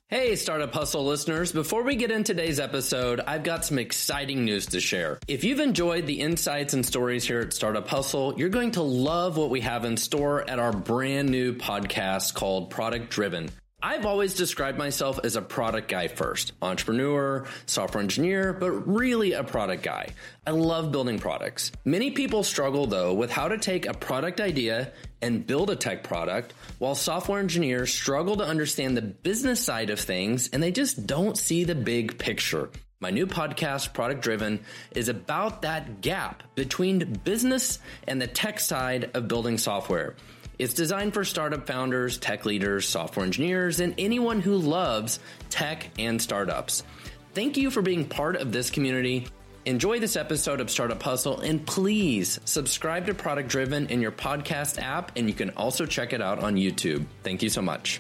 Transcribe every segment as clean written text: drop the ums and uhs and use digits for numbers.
Hey, Startup Hustle listeners. Before we get into today's episode, I've got some exciting news to share. If you've enjoyed the insights and stories here at Startup Hustle, you're going to love what we have in store at our brand new podcast called Product Driven. I've always described myself as a product guy first, entrepreneur, software engineer, but really a product guy. I love building products. Many people struggle though with how to take a product idea and build a tech product, while software engineers struggle to understand the business side of things and they just don't see the big picture. My new podcast, Product Driven, is about that gap between business and the tech side of building software. It's designed for startup founders, tech leaders, software engineers, and anyone who loves tech and startups. Thank you for being part of this community. Enjoy this episode of Startup Hustle, and please subscribe to Product Driven in your podcast app, and you can also check it out on YouTube. Thank you so much.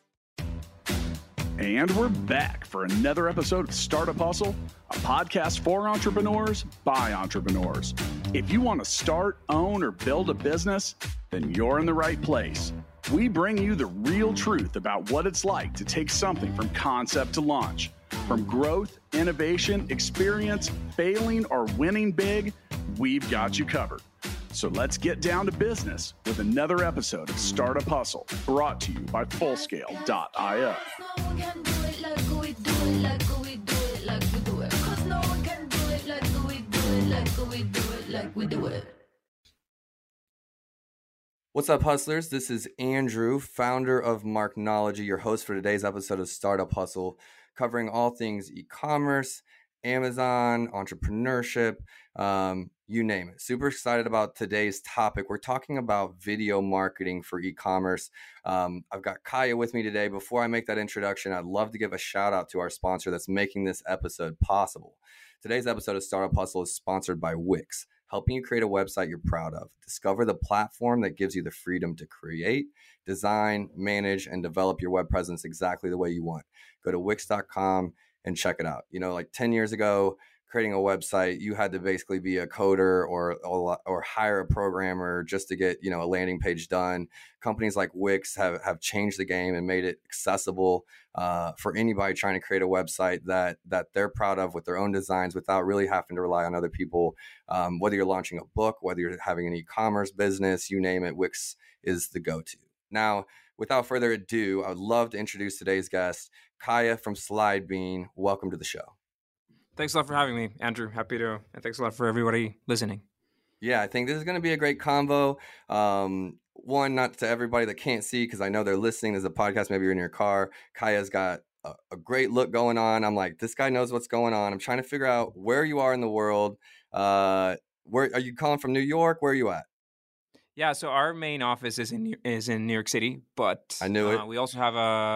And we're back for another episode of Startup Hustle, a podcast for entrepreneurs by entrepreneurs. If you want to start, own, or build a business, then you're in the right place. We bring you the real truth about what it's like to take something from concept to launch. From growth, innovation, experience, failing, or winning big, we've got you covered. So let's get down to business with another episode of Startup Hustle, brought to you by Fullscale.io. What's up, hustlers? This is Andrew, founder of Marknology, your host for today's episode of Startup Hustle, covering all things e-commerce, Amazon, entrepreneurship, you name it. Super excited about today's topic. We're talking about video marketing for e-commerce. I've got Kaya with me today. Before I make that introduction, I'd love to give a shout out to our sponsor that's making this episode possible. Today's episode of Startup Hustle is sponsored by Wix, helping you create a website you're proud of. Discover the platform that gives you the freedom to create, design, manage, and develop your web presence exactly the way you want. Go to Wix.com and check it out. You know, like 10 years ago, creating a website, you had to basically be a coder or hire a programmer just to get, a landing page done. Companies like Wix have changed the game and made it accessible for anybody trying to create a website that they're proud of with their own designs without really having to rely on other people. Whether you're launching a book, whether you're having an e-commerce business, you name it, Wix is the go-to. Now, without further ado, I would love to introduce today's guest, Kaya from Slidebean. Welcome to the show. Thanks a lot for having me, Andrew. Happy to, and thanks a lot for everybody listening. Yeah, I think this is going to be a great convo. One, not to everybody that can't see, because I know they're listening. There's a podcast, maybe you're in your car. Kaya's got a great look going on. I'm like, this guy knows what's going on. I'm trying to figure out where you are in the world. Where are you calling from? New York? Where are you at? Yeah, so our main office is in New York City, but I knew it. We also have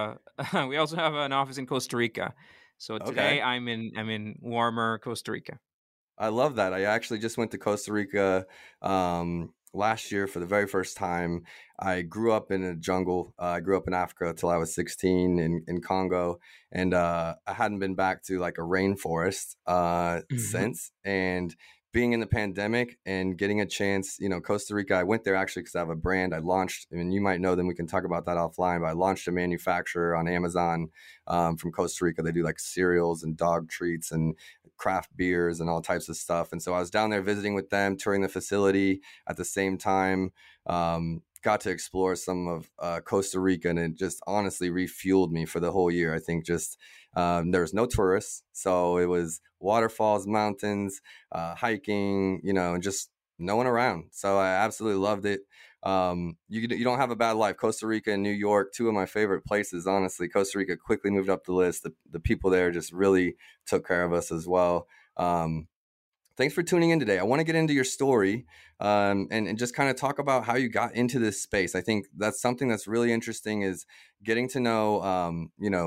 an office in Costa Rica. So today I'm in warmer Costa Rica. I love that. I actually just went to Costa Rica last year for the very first time. I grew up in a jungle. I grew up in Africa till I was 16 in Congo, and I hadn't been back to like a rainforest since. And being in the pandemic and getting a chance, Costa Rica, I went there actually because I have a brand I launched. I mean, you might know them. We can talk about that offline, but I launched a manufacturer on Amazon from Costa Rica. They do like cereals and dog treats and craft beers and all types of stuff. And so I was down there visiting with them, touring the facility at the same time. Got to explore some of Costa Rica, and it just honestly refueled me for the whole year. I think just there was no tourists, so it was waterfalls, mountains, hiking, and just no one around. So I absolutely loved it. You don't have a bad life. Costa Rica and New York, two of my favorite places, honestly. Costa Rica quickly moved up the list. The people there just really took care of us as well. Thanks for tuning in today. I want to get into your story and just kind of talk about how you got into this space. I think that's something that's really interesting, is getting to know,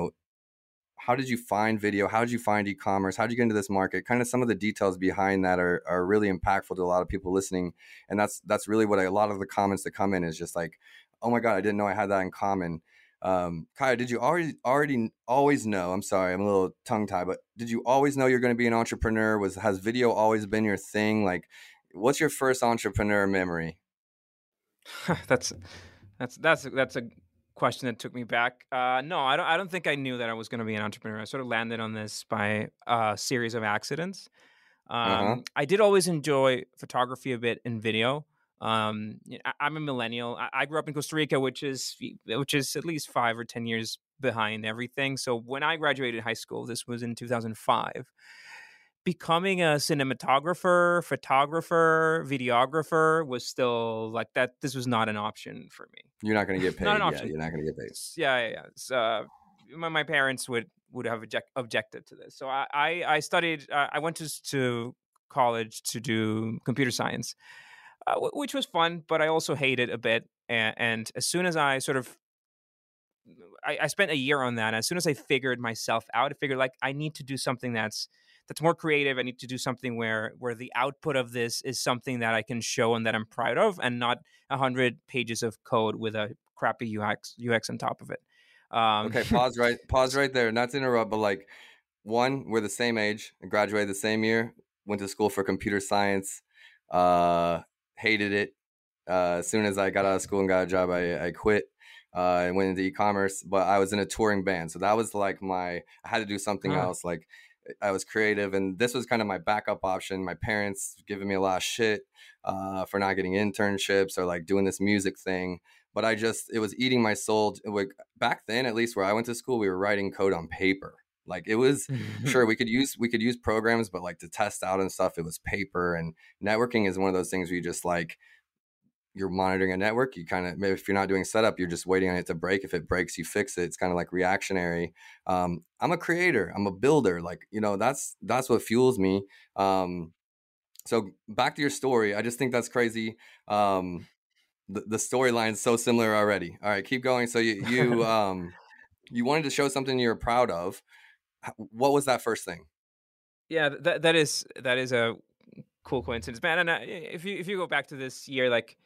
how did you find video? How did you find e-commerce? How did you get into this market? Kind of some of the details behind that are really impactful to a lot of people listening. And that's really what a lot of the comments that come in is just like, oh my God, I didn't know I had that in common. Kaya, did you already always know? I'm sorry, I'm a little tongue tied, but did you always know you're going to be an entrepreneur? Has video always been your thing? Like, what's your first entrepreneur memory? That's a question that took me back. No, I don't think I knew that I was going to be an entrepreneur. I sort of landed on this by a series of accidents. Uh-huh. I did always enjoy photography a bit and video. I'm a millennial. I grew up in Costa Rica, which is at least 5 or 10 years behind everything. So when I graduated high school, this was in 2005. Becoming a cinematographer, photographer, videographer was still like that. This was not an option for me. You're not going to get paid. Not an Yeah, option. you're not going to get paid. Yeah. So, my parents would have objected to this. So I studied. I went to college to do computer science, which was fun, but I also hated a bit. And as soon as I I spent a year on that. As soon as I figured myself out, I figured like I need to do something that's more creative. I need to do something where the output of this is something that I can show and that I'm proud of, and not 100 pages of code with a crappy UX on top of it. Okay, pause right there. Not to interrupt, but like, one, we're the same age, I graduated the same year, went to school for computer science, hated it. As soon as I got out of school and got a job, I quit. I went into e-commerce, but I was in a touring band. So that was like I had to do something else. Like, I was creative, and this was kind of my backup option. My parents giving me a lot of shit for not getting internships or like doing this music thing. But it was eating my soul. Like, back then, at least where I went to school, we were writing code on paper. Like, it was sure we could use programs, but like to test out and stuff, it was paper. And networking is one of those things where you just like, you're monitoring a network. You kind of, maybe if you're not doing setup, you're just waiting on it to break. If it breaks, you fix it. It's kind of like reactionary. I'm a creator. I'm a builder. Like, that's what fuels me. So back to your story. I just think that's crazy. The storyline is so similar already. All right, keep going. So you you wanted to show something you're proud of. What was that first thing? Yeah, that is a cool coincidence, man. And if you go back to this year, like,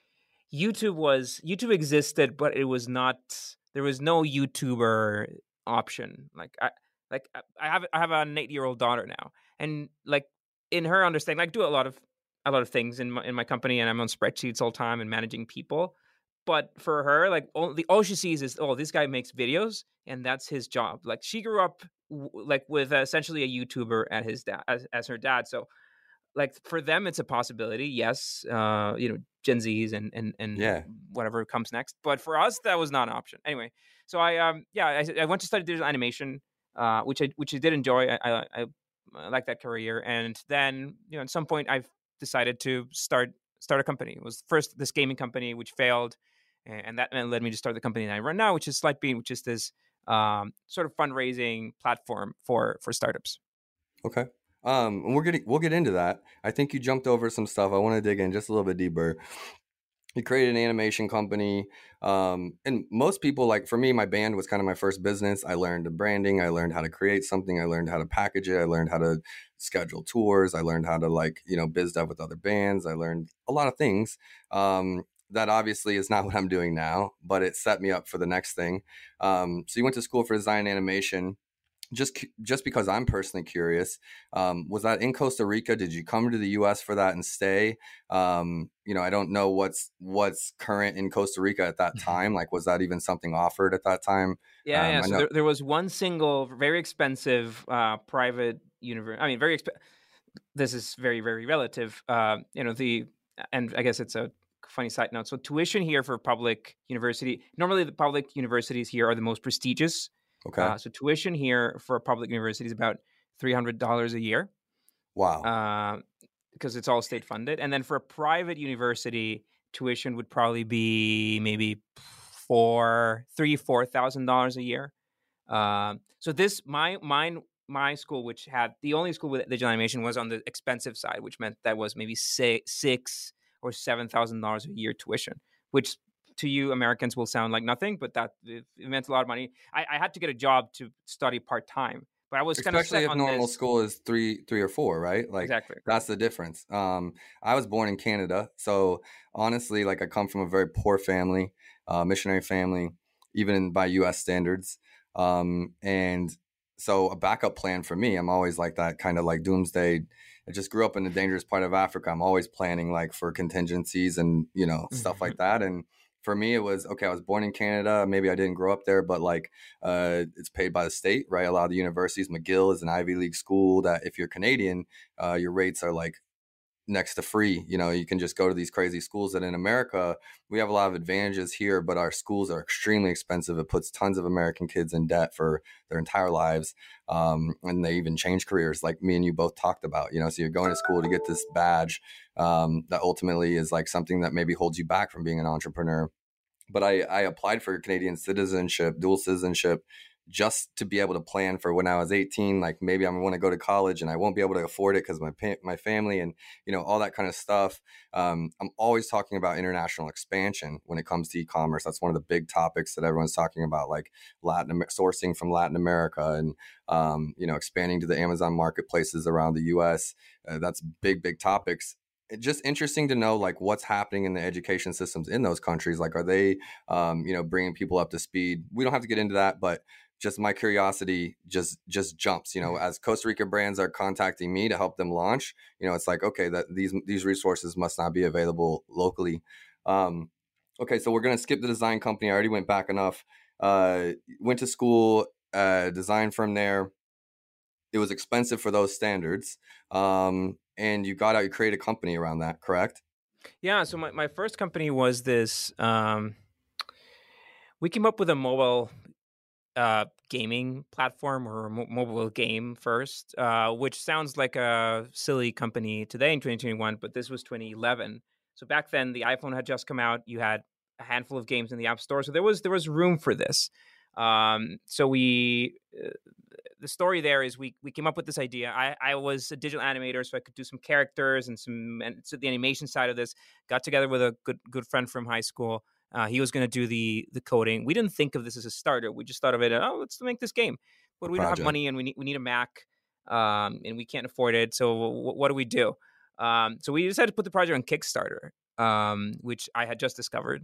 YouTube existed, but it was not. There was no YouTuber option. Like I have an 8-year-old daughter now, and like in her understanding, like, do a lot of things in my company, and I'm on spreadsheets all the time and managing people. But for her, like, all she sees is, oh, this guy makes videos, and that's his job. Like, she grew up like with essentially a YouTuber as her dad, so. Like, for them, it's a possibility. Yes, Gen Zs and whatever comes next. But for us, that was not an option. Anyway, so I went to study digital animation, which I did enjoy. I like that career. And then, at some point, I've decided to start a company. It was first this gaming company, which failed, and that led me to start the company that I run now, which is Slightbean, which is this sort of fundraising platform for startups. Okay. We'll get into that. I think you jumped over some stuff. I want to dig in just a little bit deeper. You created an animation company. And most people, like, for me, my band was kind of my first business. I learned the branding. I learned how to create something. I learned how to package it. I learned how to schedule tours. I learned how to biz dev with other bands. I learned a lot of things. That obviously is not what I'm doing now, but it set me up for the next thing. So you went to school for design and animation. Just because I'm personally curious, was that in Costa Rica? Did you come to the U.S. for that and stay? I don't know what's current in Costa Rica at that time. Like, was that even something offered at that time? Yeah. So there was one single, very expensive private university. I mean, this is very, very relative. And I guess it's a funny side note. So tuition here for public university, normally the public universities here are the most prestigious. Okay. So tuition here for a public university is about $300 a year. Wow. Because it's all state funded. And then for a private university, tuition would probably be maybe $4,000 a year. So this my school, which had the only school with digital animation, was on the expensive side, which meant that was maybe $6,000 or $7,000 a year tuition, which to you Americans will sound like nothing, but that it meant a lot of money. I had to get a job to study part-time, but I was kind of especially if normal school is three or four, right? Like, exactly. That's the difference. I was born in Canada, so honestly, like, I come from a very poor family, missionary family, even by U.S. standards. And so a backup plan for me, I'm always like that kind of like doomsday. I just grew up in a dangerous part of Africa. I'm always planning like for contingencies and stuff like that. And For me, it was, okay, I was born in Canada. Maybe I didn't grow up there, but like it's paid by the state, right? A lot of the universities, McGill is an Ivy League school that if you're Canadian, your rates are like next to free. You can just go to these crazy schools. That in America, we have a lot of advantages here, but our schools are extremely expensive. It puts tons of American kids in debt for their entire lives. And they even change careers like me and you both talked about, so you're going to school to get this badge that ultimately is like something that maybe holds you back from being an entrepreneur. But I applied for Canadian citizenship, dual citizenship, just to be able to plan for when I was 18, like maybe I want to go to college and I won't be able to afford it because my family and, all that kind of stuff. I'm always talking about international expansion when it comes to e-commerce. That's one of the big topics that everyone's talking about, like sourcing from Latin America and, expanding to the Amazon marketplaces around the US. That's big topics. It's just interesting to know like what's happening in the education systems in those countries. Like, are they, bringing people up to speed? We don't have to get into that, but just my curiosity just jumps, as Costa Rica brands are contacting me to help them launch, it's like, okay, that these resources must not be available locally. Okay. So we're going to skip the design company. I already went back enough, went to school, design from there. It was expensive for those standards. And you created a company around that, correct? Yeah. So my first company was this, we came up with a mobile gaming platform or a mobile game first, which sounds like a silly company today in 2021, but this was 2011. So back then the iPhone had just come out. You had a handful of games in the App Store. So there was room for this. So the story there is we came up with this idea. I was a digital animator, so I could do some characters and so the animation side of this. Got together with a good friend from high school. He was going to do the coding. We didn't think of this as a startup. We just thought of it, let's make this game. But we don't have money and we need a Mac, and we can't afford it. So what do we do? So we decided to put the project on Kickstarter, which I had just discovered.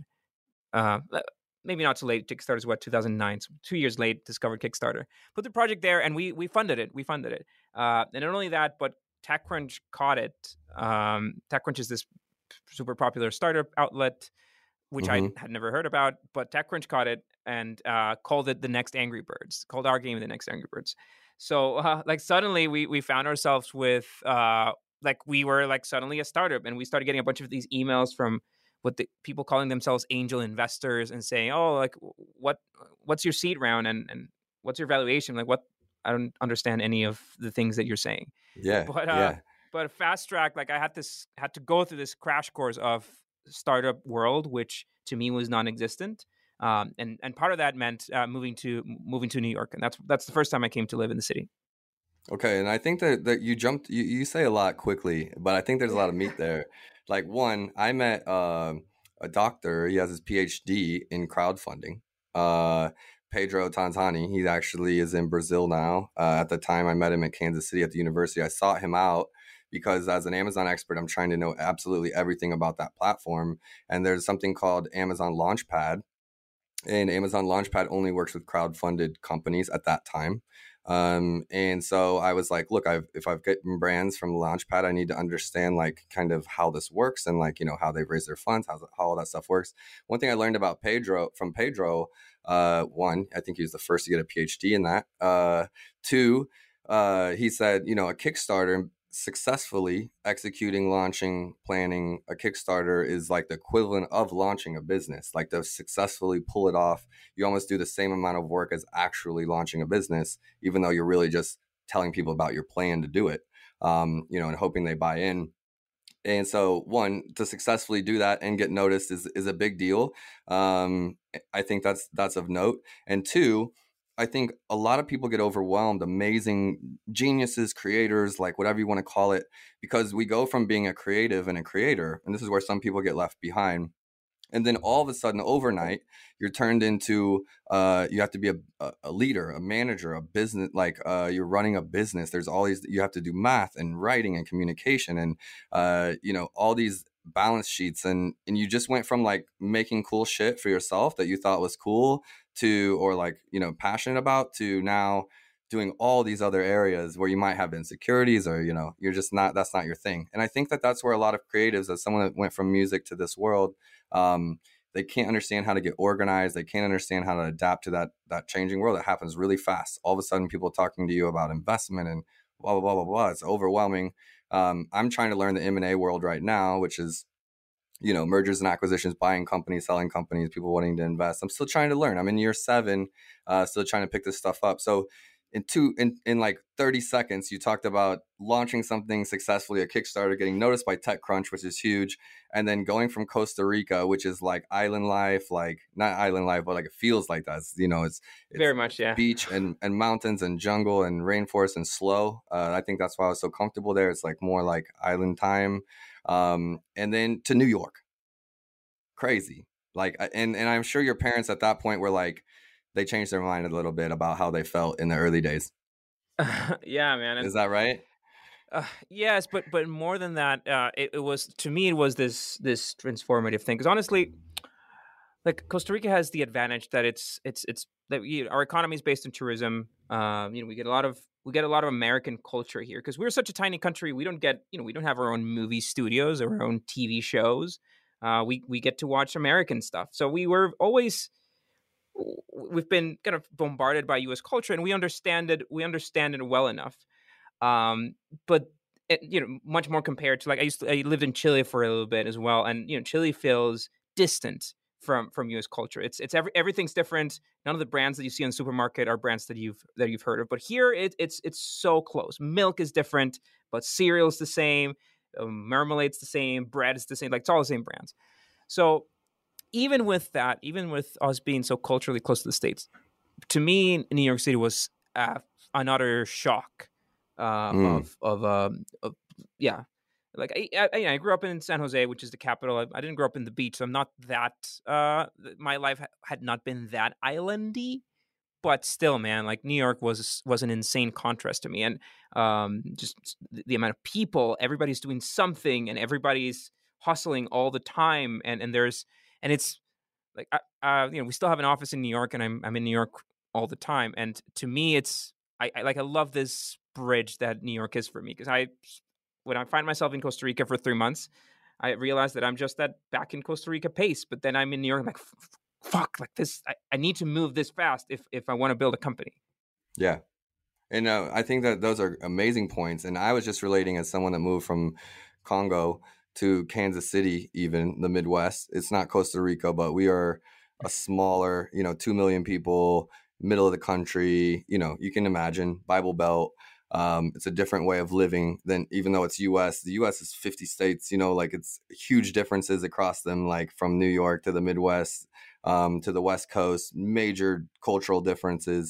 Maybe not so late. Kickstarter is 2009, so 2 years late. Discovered Kickstarter, put the project there, and we funded it. And not only that, but TechCrunch caught it. TechCrunch is this super popular startup outlet, which I had never heard about, but TechCrunch caught it and called it the next Angry Birds. Called our game the next Angry Birds. So suddenly we found ourselves with we were suddenly a startup, and we started getting a bunch of these emails from people calling themselves angel investors and saying, what's your seed round and what's your valuation? I don't understand any of the things that you're saying. Yeah. But fast track, I had to go through this crash course of startup world, which to me was non-existent. And part of that meant moving to New York. And that's the first time I came to live in the city. Okay. And I think that you say a lot quickly, but I think there's a lot of meat there. Like, one, I met a doctor. He has his PhD in crowdfunding. Pedro Tanzani. He actually is in Brazil now. At the time I met him at Kansas City at the university. I sought him out because as an Amazon expert, I'm trying to know absolutely everything about that platform. And there's something called Amazon Launchpad. And Amazon Launchpad only works with crowdfunded companies at that time. And so I was like, look, if I've gotten brands from Launchpad, I need to understand kind of how this works and how they've raised their funds, how all that stuff works. One thing I learned about Pedro, one, I think he was the first to get a PhD in that. Two, he said, a Kickstarter, successfully planning a Kickstarter is like the equivalent of launching a business. Like, to successfully pull it off, you almost do the same amount of work as actually launching a business, even though you're really just telling people about your plan to do it, and hoping they buy in. And so, one, to successfully do that and get noticed is a big deal. I think that's of note. And two, I think a lot of people get overwhelmed, amazing geniuses, creators, whatever you want to call it, because we go from being a creative and a creator, and this is where some people get left behind. And then all of a sudden, overnight, you're turned into, you have to be a leader, a manager, a business, you're running a business. There's all these, you have to do math and writing and communication and, all these balance sheets. And you just went from making cool shit for yourself that you thought was cool to, or passionate about, to now doing all these other areas where you might have insecurities or, you're just that's not your thing. And I think that's where a lot of creatives, as someone that went from music to this world, they can't understand how to get organized. They can't understand how to adapt to that changing world. It happens really fast. All of a sudden, people are talking to you about investment and blah, blah, blah, blah, blah. It's overwhelming. I'm trying to learn the M&A world right now, which is, mergers and acquisitions, buying companies, selling companies, people wanting to invest. I'm still trying to learn. I'm in year 7, still trying to pick this stuff up. So in like 30 seconds, you talked about launching something successfully, a Kickstarter, getting noticed by TechCrunch, which is huge, and then going from Costa Rica, which is like island life, like not island life, but like it feels like that. It's very much, yeah. Beach and mountains and jungle and rainforest and slow. I think that's why I was so comfortable there. It's like more like island time. And then to New York. Crazy. Like, and I'm sure your parents at that point were like, they changed their mind a little bit about how they felt in the early days. Yeah, man. Is that right? Yes, but more than that, it was, to me, it was this transformative thing. Because honestly, like, Costa Rica has the advantage that it's that our economy is based in tourism. We get a lot of American culture here because we're such a tiny country. We don't have our own movie studios or our own TV shows. We get to watch American stuff. So we've been kind of bombarded by U.S. culture, and we understand it well enough. But much more compared to, like, I lived in Chile for a little bit as well, and Chile feels distant from U.S. culture. It's everything's different. None of the brands that you see in the supermarket are brands that you've heard of. But here it's so close. Milk is different, but cereal's the same, marmalade's the same, bread is the same. Like, it's all the same brands. So even with that, even with us being so culturally close to the States, to me, New York City was another shock yeah. Like, I grew up in San Jose, which is the capital. I didn't grow up in the beach, so I'm not that. My life had not been that islandy, but still, man, like, New York was an insane contrast to me, and just the amount of people, everybody's doing something, and everybody's hustling all the time, and it's like, we still have an office in New York, and I'm in New York all the time, and to me, I love this bridge that New York is for me, because when I find myself in Costa Rica for 3 months, I realize that I'm just that back in Costa Rica pace. But then I'm in New York, I'm like, fuck, like this, I need to move this fast if I want to build a company. Yeah. And I think that those are amazing points. And I was just relating as someone that moved from Congo to Kansas City, even the Midwest. It's not Costa Rica, but we are a smaller, 2 million people, middle of the country. You can imagine Bible Belt. It's a different way of living than, even though it's US. The US is 50 states, like, it's huge differences across them, like from New York to the Midwest, to the West Coast, major cultural differences.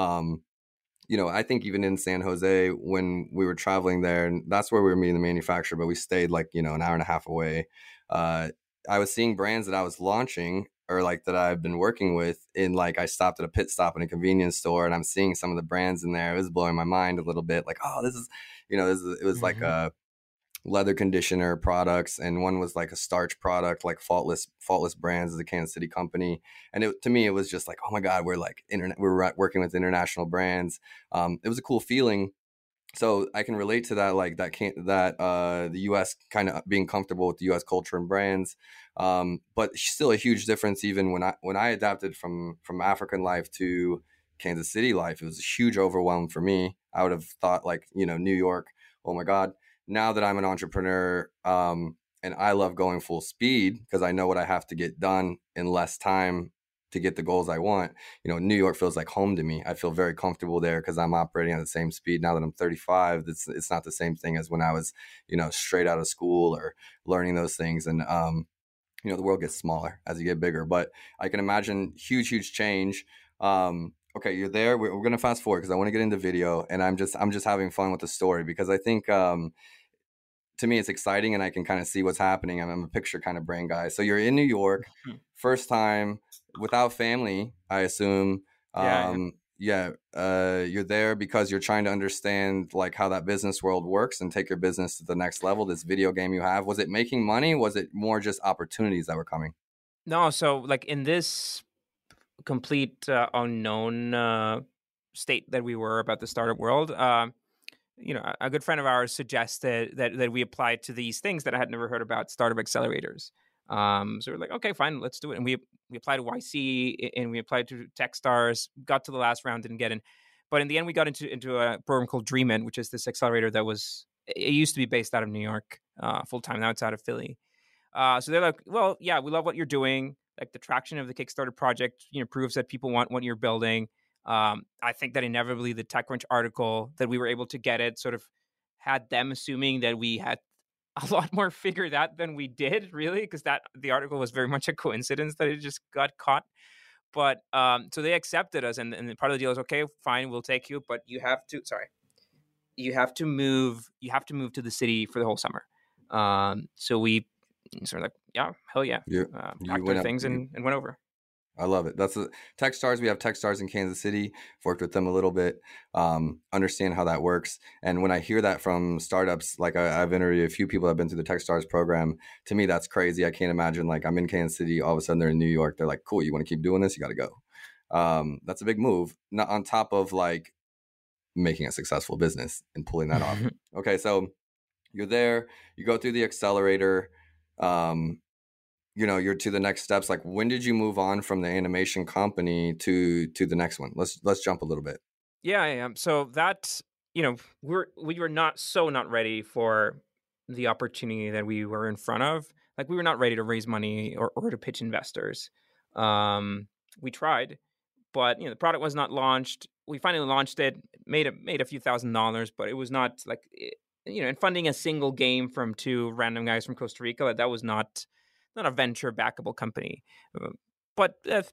I think even in San Jose, when we were traveling there, and that's where we were meeting the manufacturer, but we stayed like, an hour and a half away. I was seeing brands that I was launching, or like that I've been working with, in, like, I stopped at a pit stop in a convenience store, and I'm seeing some of the brands in there. It was blowing my mind a little bit. Like, oh, this is, it was like a leather conditioner products, and one was like a starch product, like Faultless Brands is a Kansas City company. And to me, it was just like, oh my God, we're like we're working with international brands. It was a cool feeling. So I can relate to that, like the U.S. kind of being comfortable with the U.S. culture and brands, but still a huge difference. Even when I adapted from African life to Kansas City life, it was a huge overwhelm for me. I would have thought, like, New York, oh my God. Now that I'm an entrepreneur, and I love going full speed because I know what I have to get done in less time to get the goals I want. New York feels like home to me. I feel very comfortable there because I'm operating at the same speed now that I'm 35. It's not the same thing as when I was, straight out of school or learning those things. And, the world gets smaller as you get bigger, but I can imagine huge change. Okay, you're there. We're going to fast forward because I want to get into video, and I'm just having fun with the story because I think, to me, it's exciting and I can kind of see what's happening. I'm a picture kind of brain guy. So you're in New York, first time without family, I assume. You're there because you're trying to understand, like, how that business world works and take your business to the next level. This video game you have, was it making money? Was it more just opportunities that were coming? No. So, like, in this complete unknown state that we were about the startup world, a good friend of ours suggested that we apply to these things that I had never heard about, startup accelerators. So we're like, okay, fine, let's do it. And we applied to YC and we applied to Techstars, got to the last round, didn't get in. But in the end, we got into a program called DreamIn, which is this accelerator that it used to be based out of New York full time. Now it's out of Philly. So they're like, well, yeah, we love what you're doing. Like the traction of the Kickstarter project, proves that people want what you're building. I think that inevitably the TechCrunch article that we were able to get it sort of had them assuming that we had a lot more figured out than we did, really, because the article was very much a coincidence that it just got caught. But so they accepted us, and part of the deal is, okay, fine, we'll take you, but you have to move to the city for the whole summer. So we sort of like, yeah, hell yeah, packed our things and went over. I love it. That's Techstars. We have Techstars in Kansas City. Worked with them a little bit. Understand how that works. And when I hear that from startups, like I've interviewed a few people that have been through the Techstars program. To me, that's crazy. I can't imagine, like, I'm in Kansas City. All of a sudden, they're in New York. They're like, cool, you want to keep doing this? You got to go. That's a big move. Not on top of like making a successful business and pulling that off. Okay, so you're there. You go through the accelerator. You're to the next steps. Like, when did you move on from the animation company to the next one? Let's jump a little bit. Yeah. So that, we were not ready for the opportunity that we were in front of. Like, we were not ready to raise money or to pitch investors. We tried, but the product was not launched. We finally launched it, made a few $1,000s, but it was not like, and funding a single game from two random guys from Costa Rica, that was not a venture backable company. But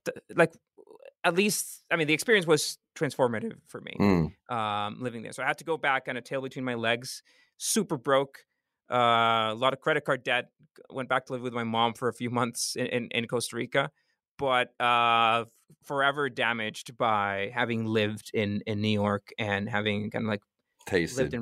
at least, the experience was transformative for me, living there. So I had to go back on a tail between my legs, super broke, a lot of credit card debt, went back to live with my mom for a few months in Costa Rica, but forever damaged by having lived in New York and having kind of like tasted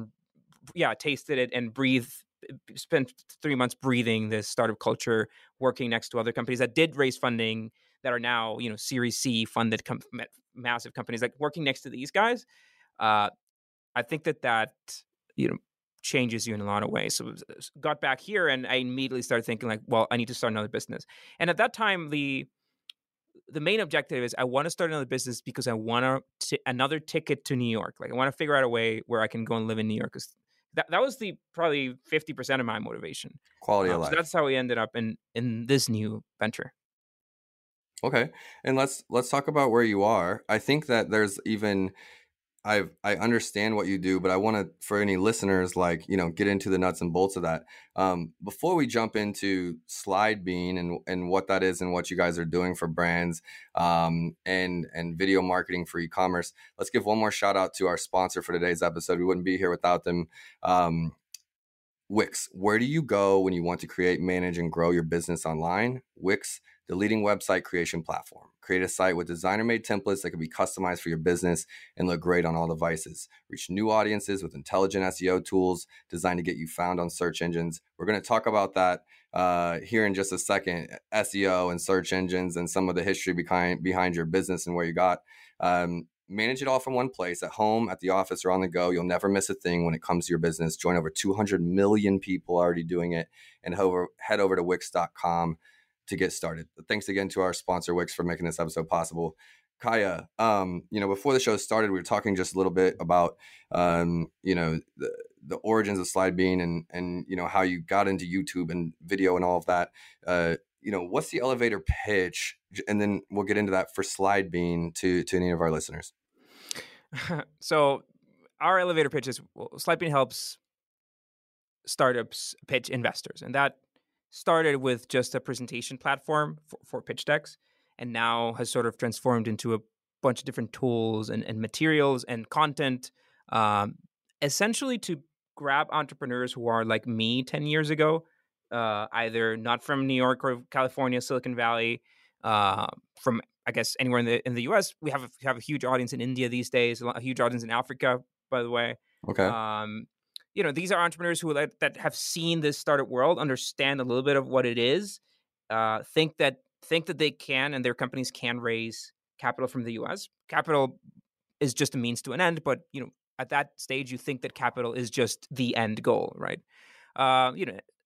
it and spent 3 months breathing this startup culture, working next to other companies that did raise funding that are now, Series C funded massive companies, like working next to these guys. I think that changes you in a lot of ways. So got back here and I immediately started thinking like, well, I need to start another business. And at that time, the main objective is I want to start another business because I want another ticket to New York. Like, I want to figure out a way where I can go and live in New York. Because that was probably 50% of my motivation. Quality of life. So that's how we ended up in this new venture. Okay, and let's talk about where you are. I think that there's even I understand what you do, but I want to, for any listeners, like, get into the nuts and bolts of that. Before we jump into Slidebean and what that is and what you guys are doing for brands and video marketing for e-commerce, let's give one more shout out to our sponsor for today's episode. We wouldn't be here without them. Wix. Where do you go when you want to create, manage, and grow your business online? Wix, the leading website creation platform. Create a site with designer-made templates that can be customized for your business and look great on all devices. Reach new audiences with intelligent SEO tools designed to get you found on search engines. We're going to talk about that here in just a second. SEO and search engines and some of the history behind your business and where you got. Manage it all from one place, at home, at the office, or on the go. You'll never miss a thing when it comes to your business. Join over 200 million people already doing it, and head over to Wix.com to get started. Thanks again to our sponsor, Wix, for making this episode possible. Kaya, before the show started, we were talking just a little bit about, the origins of Slidebean and how you got into YouTube and video and all of that. What's the elevator pitch? And then we'll get into that for Slidebean to any of our listeners. So our elevator pitch is, Slidebean helps startups pitch investors. And that started with just a presentation platform for pitch decks, and now has sort of transformed into a bunch of different tools and materials and content, essentially to grab entrepreneurs who are like me 10 years ago, either not from New York or California, Silicon Valley, from, I guess, anywhere in the US. We have a huge audience in India these days, a huge audience in Africa, by the way. Okay. These are entrepreneurs who that have seen this startup world, understand a little bit of what it is, think that they can and their companies can raise capital from the US. Capital is just a means to an end, but at that stage, you think that capital is just the end goal, right?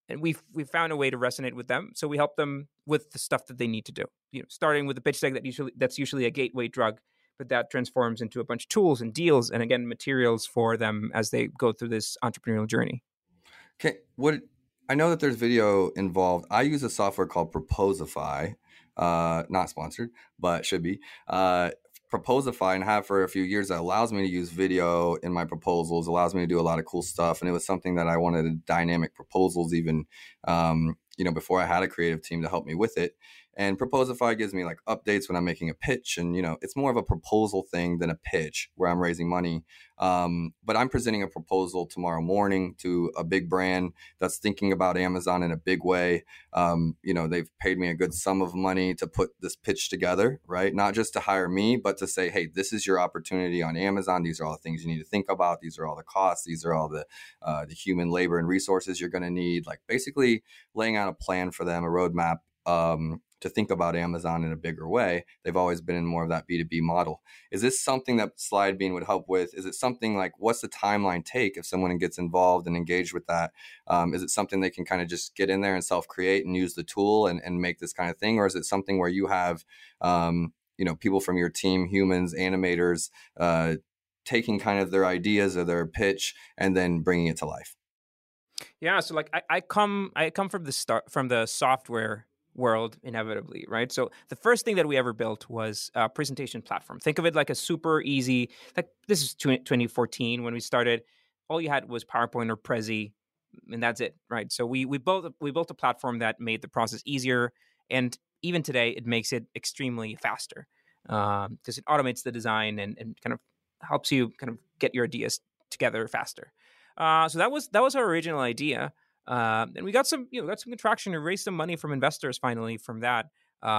and we've found a way to resonate with them. So we help them with the stuff that they need to do. Starting with the pitch deck that's usually a gateway drug, but that transforms into a bunch of tools and deals, and again, materials for them as they go through this entrepreneurial journey. Okay, I know that there's video involved. I use a software called Proposify, not sponsored, but should be. Proposify, and have for a few years, that allows me to use video in my proposals, allows me to do a lot of cool stuff. And it was something that I wanted, dynamic proposals, even before I had a creative team to help me with it. And Proposify gives me like updates when I'm making a pitch, and it's more of a proposal thing than a pitch where I'm raising money. But I'm presenting a proposal tomorrow morning to a big brand that's thinking about Amazon in a big way. They've paid me a good sum of money to put this pitch together, right? Not just to hire me, but to say, hey, this is your opportunity on Amazon. These are all the things you need to think about. These are all the costs. These are all the human labor and resources you're going to need. Like basically laying out a plan for them, a roadmap, to think about Amazon in a bigger way. They've always been in more of that B2B model. Is this something that Slidebean would help with? Is it something like, what's the timeline take if someone gets involved and engaged with that? Is it something they can kind of just get in there and self-create and use the tool and make this kind of thing? Or is it something where you have, people from your team, humans, animators, taking kind of their ideas or their pitch and then bringing it to life? Yeah. So like I come from the software world inevitably, right? So the first thing that we ever built was a presentation platform. Think of it like a super easy, like this is 2014 when we started. All you had was PowerPoint or Prezi, and that's it, right? So we built a platform that made the process easier, and even today it makes it extremely faster because it automates the design and kind of helps you kind of get your ideas together faster. So that was our original idea. And we got some traction and raised some money from investors finally from that.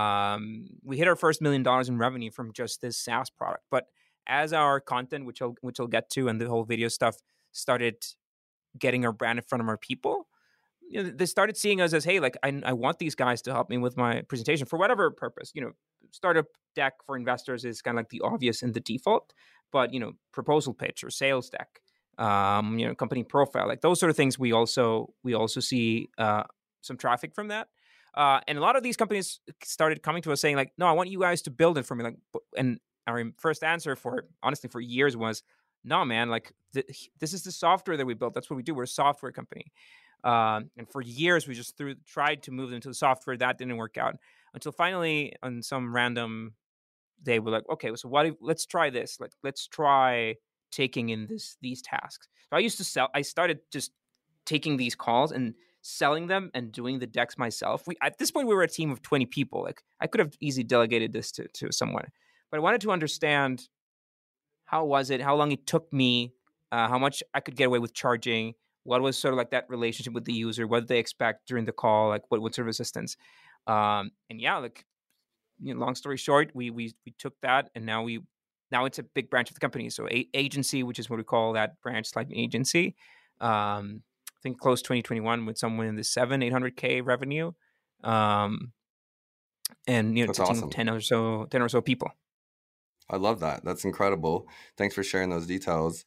We hit our first $1 million in revenue from just this SaaS product. But as our content, which I'll get to, and the whole video stuff started getting our brand in front of our people, they started seeing us as, hey, like I want these guys to help me with my presentation for whatever purpose. Startup deck for investors is kind of like the obvious and the default, but proposal pitch or sales deck. Company profile, like those sort of things. We also see some traffic from that, and a lot of these companies started coming to us saying like, no, I want you guys to build it for me. Like, and our first answer for years was, no, man, like this is the software that we built. That's what we do. We're a software company. And for years we just tried to move them to the software. That didn't work out until finally on some random day we're like, okay, so let's try this. Let's try taking in these tasks. So I started just taking these calls and selling them and doing the decks myself. At this point we were a team of 20 people. Like I could have easily delegated this to someone, but I wanted to understand how long it took me, how much I could get away with charging, what was sort of like that relationship with the user, what did they expect during the call, like what sort of assistance. And yeah, like long story short, we took that, and now it's a big branch of the company. So agency, which is what we call that branch, like agency. I think closed 2021 with somewhere in the 700-800K revenue. And it's a team of 10 or so people. I love that. That's incredible. Thanks for sharing those details.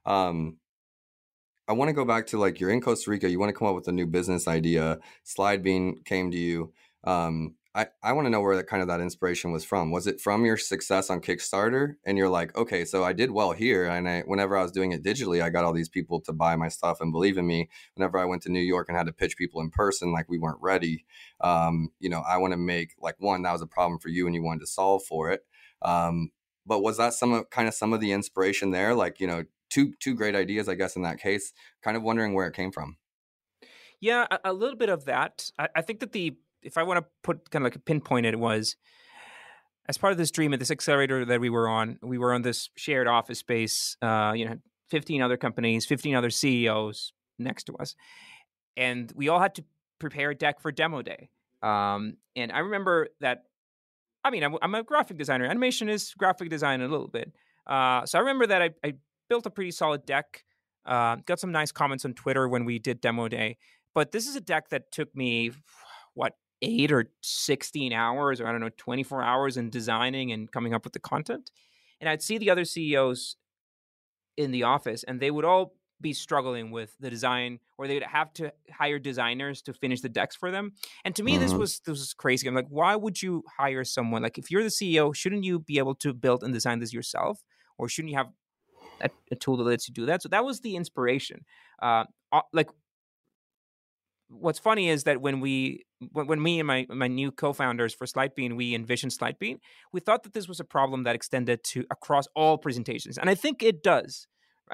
I want to go back to like, you're in Costa Rica, you want to come up with a new business idea. Slidebean came to you. I want to know where that inspiration was from. Was it from your success on Kickstarter? And you're like, okay, so I did well here. And whenever I was doing it digitally, I got all these people to buy my stuff and believe in me. Whenever I went to New York and had to pitch people in person, like we weren't ready. I want to make that was a problem for you and you wanted to solve for it. But was that some of the inspiration there? Like, two great ideas, I guess, in that case, kind of wondering where it came from. Yeah, a little bit of that. I think that if I want to put kind of like a pinpoint, it was as part of this dream at this accelerator that we were on this shared office space, 15 other companies, 15 other CEOs next to us. And we all had to prepare a deck for demo day. And I remember that, I'm a graphic designer. Animation is graphic design a little bit. So I remember that I built a pretty solid deck, got some nice comments on Twitter when we did demo day. But this is a deck that took me, 8 or 16 hours, or 24 hours in designing and coming up with the content. And I'd see the other CEOs in the office, and they would all be struggling with the design, or they would have to hire designers to finish the decks for them. And to me, this Mm-hmm. was crazy. I'm like, why would you hire someone? Like, if you're the CEO, shouldn't you be able to build and design this yourself, or shouldn't you have a tool that lets you do that? So that was the inspiration. Like, what's funny is that when me and my new co-founders for Slidebean, we envisioned Slidebean, we thought that this was a problem that extended to across all presentations, and I think it does.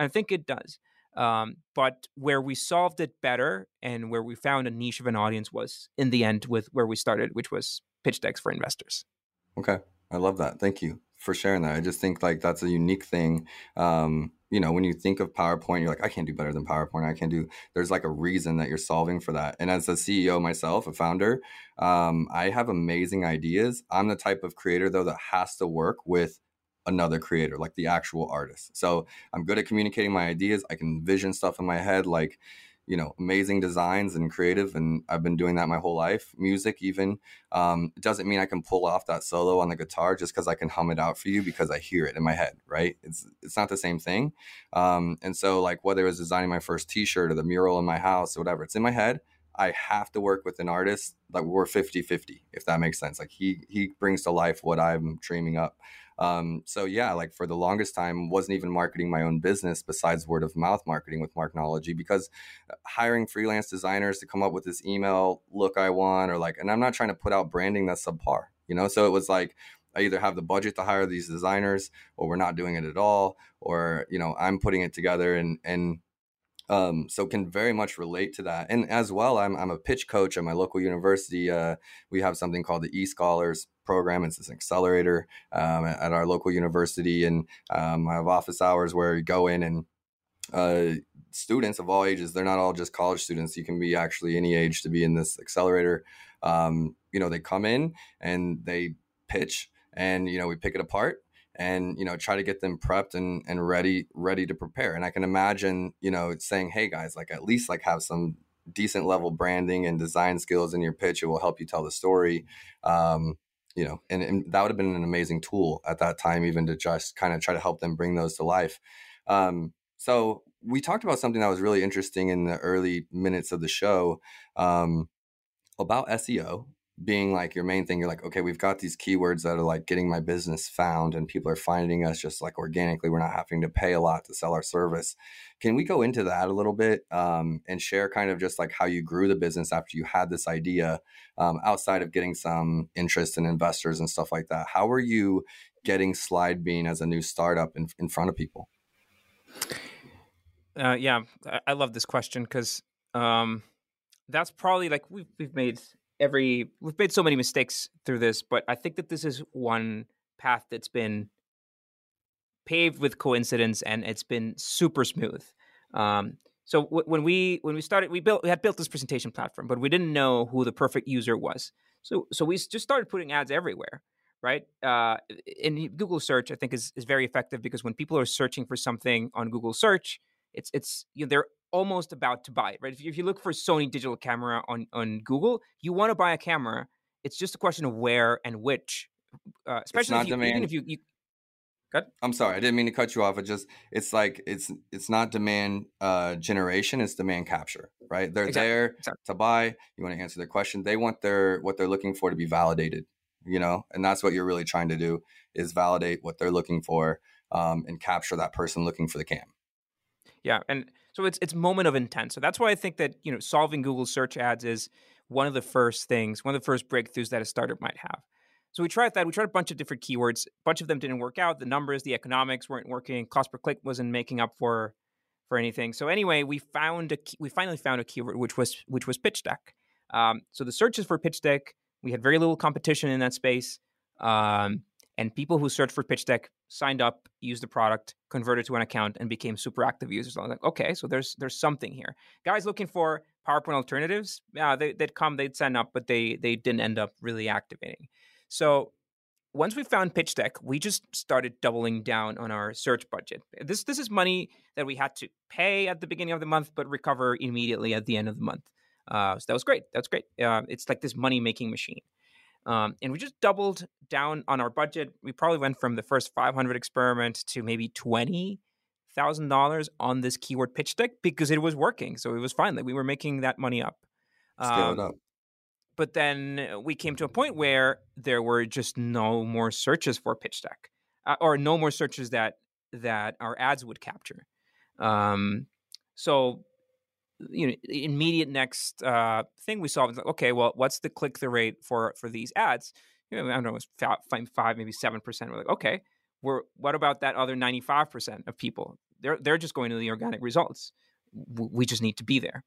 But where we solved it better and where we found a niche of an audience was in the end with where we started, which was pitch decks for investors. Okay. I love that. Thank you for sharing that. I just think like that's a unique thing. When you think of PowerPoint, you're like, I can't do better than PowerPoint. There's like a reason that you're solving for that. And as a CEO myself, a founder, I have amazing ideas. I'm the type of creator though that has to work with another creator, like the actual artist. So I'm good at communicating my ideas. I can envision stuff in my head, like, amazing designs and creative. And I've been doing that my whole life. Music, even. It doesn't mean I can pull off that solo on the guitar just because I can hum it out for you because I hear it in my head, right? It's not the same thing. And so like whether it was designing my first t-shirt or the mural in my house or whatever, it's in my head. I have to work with an artist. Like we're 50-50, if that makes sense. Like he brings to life what I'm dreaming up. So yeah, like for the longest time, wasn't even marketing my own business besides word of mouth marketing with Marknology, because hiring freelance designers to come up with this email look I want, or like, and I'm not trying to put out branding that's subpar, so it was like, I either have the budget to hire these designers or we're not doing it at all, or, I'm putting it together and so can very much relate to that. And as well, I'm a pitch coach at my local university. We have something called the eScholars program. It's this accelerator at our local university. And I have office hours where you go in and students of all ages, they're not all just college students. You can be actually any age to be in this accelerator. They come in and they pitch and, we pick it apart and, try to get them prepped and ready to prepare. And I can imagine, saying, hey guys, like at least like have some decent level branding and design skills in your pitch. It will help you tell the story. And that would have been an amazing tool at that time, even to just kind of try to help them bring those to life. So we talked about something that was really interesting in the early minutes of the show, about SEO being like your main thing. You're like, okay, we've got these keywords that are like getting my business found and people are finding us just like organically. We're not having to pay a lot to sell our service. Can we go into that a little bit and share kind of just like how you grew the business after you had this idea, outside of getting some interest in investors and stuff like that? How were you getting Slidebean as a new startup in front of people? Yeah, I love this question because that's probably like we've made so many mistakes through this, but I think that this is one path that's been paved with coincidence and it's been super smooth. So when we started, we had built this presentation platform, but we didn't know who the perfect user was. So we just started putting ads everywhere, right? And Google search, I think, is very effective because when people are searching for something on Google search, it's they're almost about to buy it, right? If you look for Sony digital camera on Google, you want to buy a camera. It's just a question of where and which, especially even if you Good? I'm sorry, I didn't mean to cut you off. It's like it's not demand generation, it's demand capture, right? They're there to buy. You want to answer their question. They want what they're looking for to be validated, and that's what you're really trying to do, is validate what they're looking for, and capture that person looking for the cam. Yeah, and so it's moment of intent. So that's why I think that solving Google search ads is one of the first breakthroughs that a startup might have. So we tried that. We tried a bunch of different keywords. A bunch of them didn't work out. The numbers, the economics weren't working. Cost per click wasn't making up for anything. So anyway, we finally found a keyword which was pitch deck. So the searches for pitch deck, we had very little competition in that space. And people who searched for pitch deck signed up, used the product, converted to an account, and became super active users. I was like, okay, so there's something here. Guys looking for PowerPoint alternatives, yeah, they'd sign up, but they didn't end up really activating. So once we found pitch deck, we just started doubling down on our search budget. This is money that we had to pay at the beginning of the month, but recover immediately at the end of the month. So that was great. It's like this money-making machine. And we just doubled down on our budget. We probably went from the first 500 experiment to maybe 20,000 $5,000 on this keyword pitch deck because it was working. So it was fine. Like we were making that money up. Scale it up. But then we came to a point where there were just no more searches for pitch deck, or no more searches that our ads would capture. So, immediate next thing we saw was like, okay, well, what's the click-through rate for these ads? I don't know, it was 5, maybe 7%. We're like, okay, what about that other 95% of people? They're just going to the organic results. We just need to be there.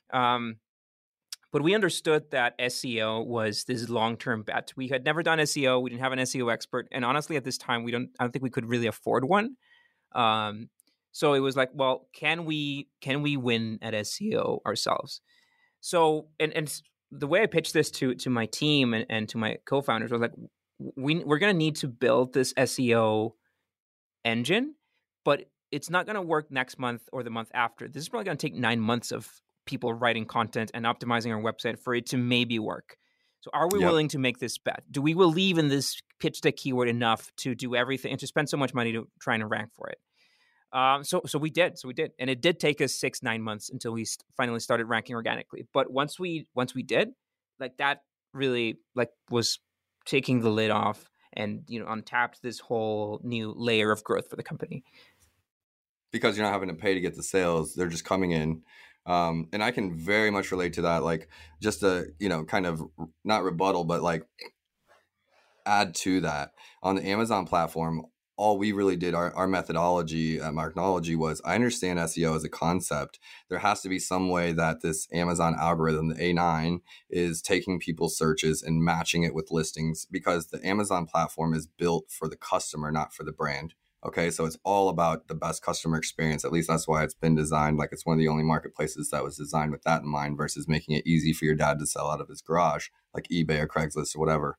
But we understood that SEO was this long-term bet. We had never done SEO. We didn't have an SEO expert, and honestly, at this time, I don't think we could really afford one. So it was like, well, can we win at SEO ourselves? So, and the way I pitched this to my team and to my co-founders was like, we're going to need to build this SEO engine, but it's not going to work next month or the month after. This is probably going to take 9 months of people writing content and optimizing our website for it to maybe work. So are we willing to make this bet? Do we believe in this pitch deck keyword enough to do everything and to spend so much money to try and rank for it? So we did. And it did take us 6-9 months until we finally started ranking organically. But once we did, like that really like was taking the lid off and, untapped this whole new layer of growth for the company. Because you're not having to pay to get the sales. They're just coming in. And I can very much relate to that. Like just a, kind of not rebuttal, but like add to that on the Amazon platform. All we really did, our methodology, Marknology was, I understand SEO as a concept. There has to be some way that this Amazon algorithm, the A9, is taking people's searches and matching it with listings, because the Amazon platform is built for the customer, not for the brand. Okay, so it's all about the best customer experience. At least that's why it's been designed. Like it's one of the only marketplaces that was designed with that in mind, versus making it easy for your dad to sell out of his garage, like eBay or Craigslist or whatever.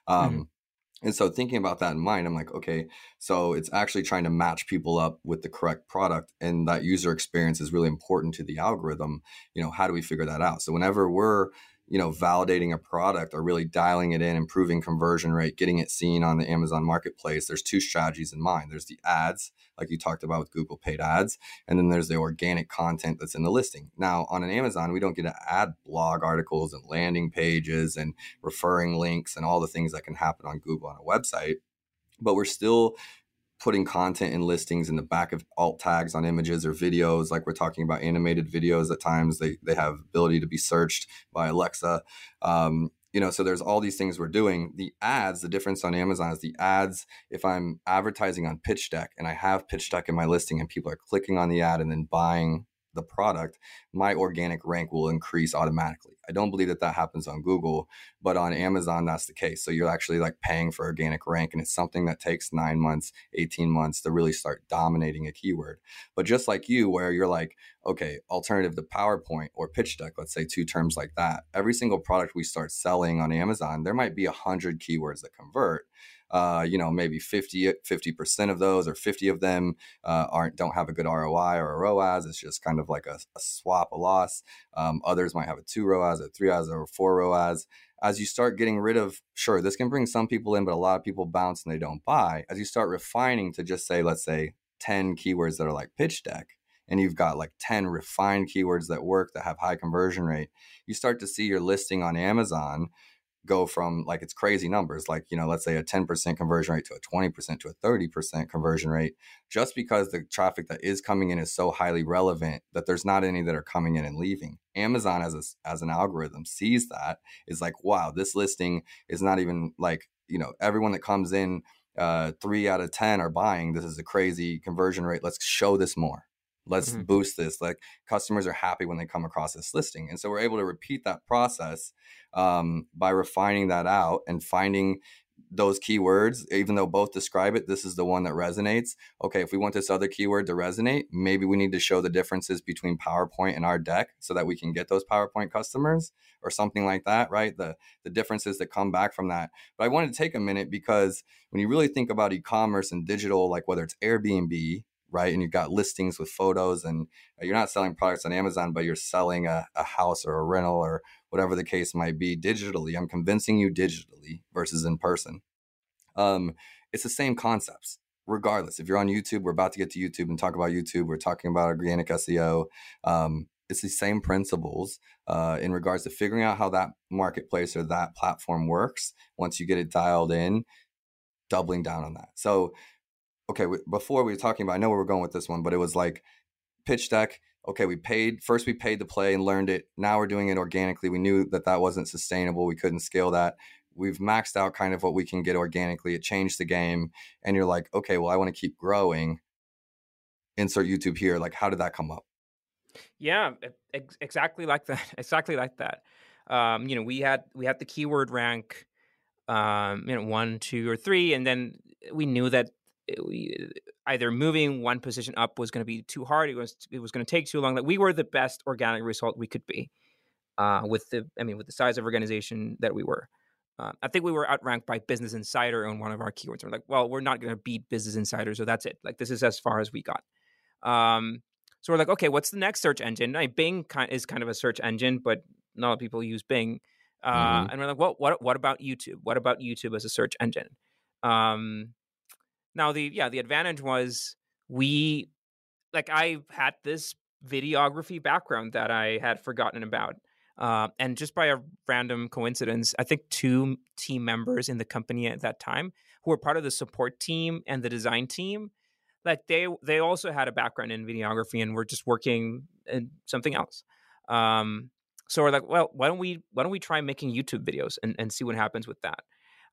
And so thinking about that in mind, I'm like, okay, so it's actually trying to match people up with the correct product, and that user experience is really important to the algorithm. How do we figure that out? So whenever we're, validating a product or really dialing it in, improving conversion rate, getting it seen on the Amazon marketplace, there's two strategies in mind. There's the ads, like you talked about with Google paid ads, and then there's the organic content that's in the listing. Now on an Amazon, we don't get to add blog articles and landing pages and referring links and all the things that can happen on Google on a website, but we're still putting content and listings in the back of alt tags on images or videos. Like we're talking about animated videos at times, they have ability to be searched by Alexa. So there's all these things we're doing. The ads, the difference on Amazon is the ads, if I'm advertising on Pitch Deck and I have Pitch Deck in my listing and people are clicking on the ad and then buying the product, my organic rank will increase automatically. I don't believe that happens on Google, but on Amazon, that's the case. So you're actually like paying for organic rank, and it's something that takes 9 months, 18 months to really start dominating a keyword. But just like you, where you're like, okay, alternative to PowerPoint or Pitch Deck, let's say 2 terms like that. Every single product we start selling on Amazon, there might be 100 keywords that convert. Maybe 50% of those or 50 of them don't have a good ROI or a ROAS. It's just kind of like a swap, a loss. Others might have a 2 ROAS, a 3 ROAS, or a 4 ROAS. As you start getting rid of, sure, this can bring some people in, but a lot of people bounce and they don't buy. As you start refining to just say, let's say 10 keywords that are like Pitch Deck, and you've got like 10 refined keywords that work, that have high conversion rate, you start to see your listing on Amazon go from like, it's crazy numbers, like, let's say a 10% conversion rate to a 20% to a 30% conversion rate, just because the traffic that is coming in is so highly relevant that there's not any that are coming in and leaving. Amazon as an algorithm sees that, is like, wow, this listing is not even like, everyone that comes in, 3 out of 10 are buying. This is a crazy conversion rate. Let's show this more. Let's boost this. Like customers are happy when they come across this listing. And so we're able to repeat that process by refining that out and finding those keywords, even though both describe it, this is the one that resonates. Okay, if we want this other keyword to resonate, maybe we need to show the differences between PowerPoint and our deck so that we can get those PowerPoint customers or something like that, right? The differences that come back from that. But I wanted to take a minute, because when you really think about e-commerce and digital, like whether it's Airbnb, right? And you've got listings with photos, and you're not selling products on Amazon, but you're selling a house or a rental or whatever the case might be digitally. I'm convincing you digitally versus in person. It's the same concepts. regardless, if you're on YouTube, we're about to get to YouTube and talk about YouTube. We're talking about organic SEO. It's the same principles in regards to figuring out how that marketplace or that platform works. Once you get it dialed in, doubling down on that. So, okay, before we were talking about, I know where we're going with this one, but it was like pitch deck. Okay, we paid to play and learned it. Now we're doing it organically. We knew that wasn't sustainable. We couldn't scale that. We've maxed out kind of what we can get organically. It changed the game. And you're like, okay, well, I want to keep growing. Insert YouTube here. Like, how did that come up? Yeah, exactly like that. Exactly like that. We had the keyword rank, 1, 2, or 3, and then we knew that either moving one position up was going to be too hard. It was going to take too long. Like, we were the best organic result we could be with the size of organization that we were. I think we were outranked by Business Insider on one of our keywords. We're like, well, we're not going to beat Business Insider, so that's it. Like, this is as far as we got. So we're like, okay, what's the next search engine? Bing is kind of a search engine, but not a lot of people use Bing. And we're like, well, what about YouTube? What about YouTube as a search engine? Now the advantage was I had this videography background that I had forgotten about. And just by a random coincidence, I think 2 team members in the company at that time who were part of the support team and the design team, like they also had a background in videography and were just working in something else. So we're like, well, why don't we try making YouTube videos and see what happens with that?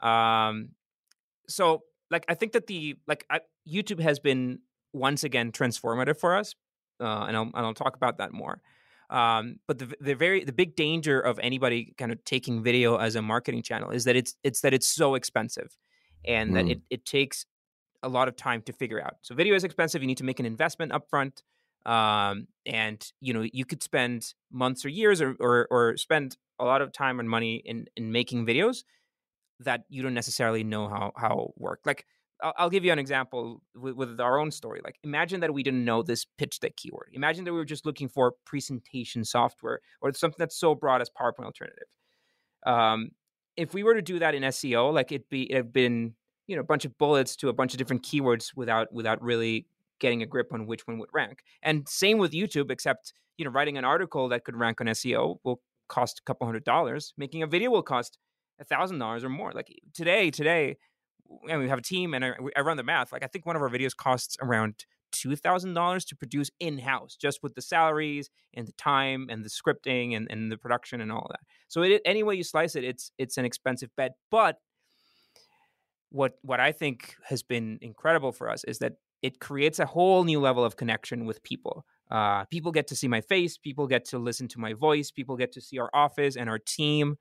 So like, I think that YouTube has been once again transformative for us, and I'll talk about that more. But the big danger of anybody kind of taking video as a marketing channel is that it's so expensive, and that it takes a lot of time to figure out. So video is expensive. You need to make an investment upfront. And you could spend months or years or spend a lot of time and money in making videos that you don't necessarily know how work. Like, I'll give you an example with our own story. Like, imagine that we didn't know this pitch deck keyword. Imagine that we were just looking for presentation software or something that's so broad as PowerPoint alternative. If we were to do that in SEO, like it'd have been a bunch of bullets to a bunch of different keywords without really getting a grip on which one would rank. And same with YouTube, except writing an article that could rank on SEO will cost a couple $100. Making a video will cost $1,000 or more. Like today, and we have a team, and I run the math. Like, I think one of our videos costs around $2,000 to produce in-house, just with the salaries and the time and the scripting and the production and all of that. So any way you slice it, it's an expensive bet. But what I think has been incredible for us is that it creates a whole new level of connection with people. People get to see my face. People get to listen to my voice. People get to see our office and our team.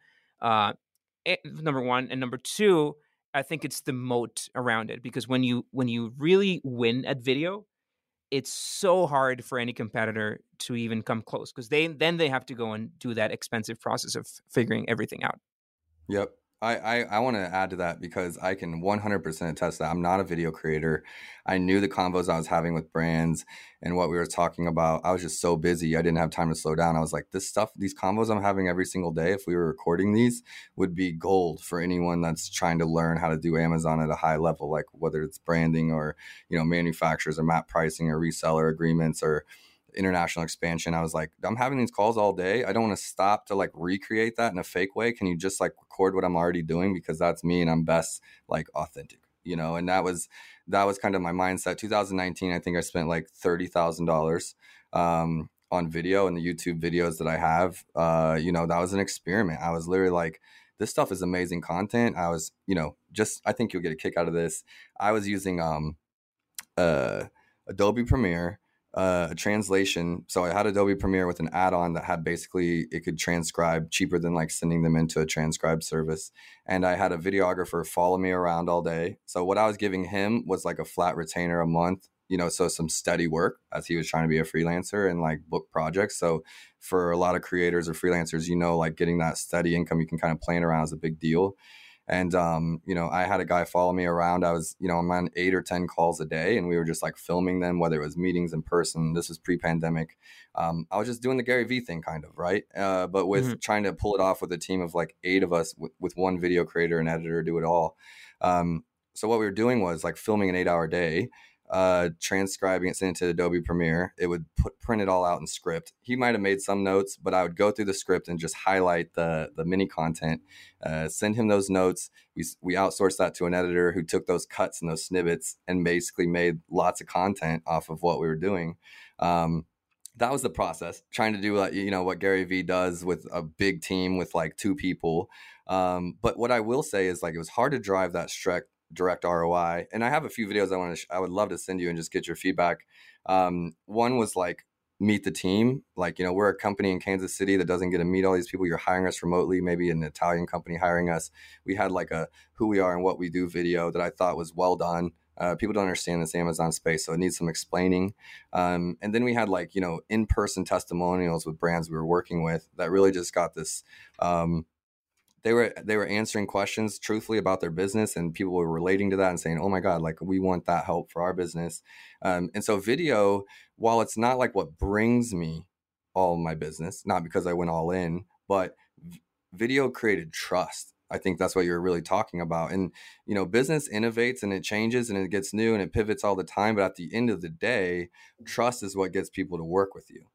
Number one. And number two, I think it's the moat around it, because when you really win at video, it's so hard for any competitor to even come close, because they have to go and do that expensive process of figuring everything out. Yep. I want to add to that, because I can 100% attest that I'm not a video creator. I knew the convos I was having with brands and what we were talking about. I was just so busy. I didn't have time to slow down. I was like, these convos I'm having every single day, if we were recording these, would be gold for anyone that's trying to learn how to do Amazon at a high level, like whether it's branding or, manufacturers or map pricing or reseller agreements or international expansion. I was like, I'm having these calls all day. I don't want to stop to like recreate that in a fake way. Can you just like record what I'm already doing? Because that's me, and I'm best like authentic, and that was kind of my mindset. 2019, I think I spent like $30,000 on video, and the YouTube videos that I have, that was an experiment. I was literally like, this stuff is amazing content. I was, I think you'll get a kick out of this. I was using Adobe Premiere, a translation. So I had Adobe Premiere with an add-on that had basically, it could transcribe cheaper than like sending them into a transcribe service. And I had a videographer follow me around all day. So what I was giving him was like a flat retainer a month, so some steady work as he was trying to be a freelancer and like book projects. So for a lot of creators or freelancers, like getting that steady income you can kind of plan around is a big deal. And, I had a guy follow me around. I was, I'm on 8 or 10 calls a day, and we were just like filming them, whether it was meetings in person. This was pre-pandemic. I was just doing the Gary Vee thing kind of, right? But with trying to pull it off with a team of like 8 of us with one video creator and editor, do it all. So what we were doing was like filming an 8-hour day, transcribing it, sending it to Adobe Premiere. It would print it all out in script. He might have made some notes, but I would go through the script and just highlight the mini content, send him those notes. We outsourced that to an editor who took those cuts and those snippets and basically made lots of content off of what we were doing. That was the process, trying to do what Gary Vee does with a big team with like 2 people. But what I will say is like it was hard to drive that direct ROI. And I have a few videos I would love to send you and just get your feedback. One was like meet the team. Like, we're a company in Kansas City that doesn't get to meet all these people. You're hiring us remotely, maybe an Italian company hiring us. We had like a who we are and what we do video that I thought was well done. People don't understand this Amazon space, so it needs some explaining. And then we had like, in-person testimonials with brands we were working with that really just got this. They were answering questions truthfully about their business, and people were relating to that and saying, oh my God, like we want that help for our business. And so video, while it's not like what brings me all my business, not because I went all in, but video created trust. I think that's what you're really talking about. And, business innovates and it changes and it gets new and it pivots all the time. But at the end of the day, trust is what gets people to work with you.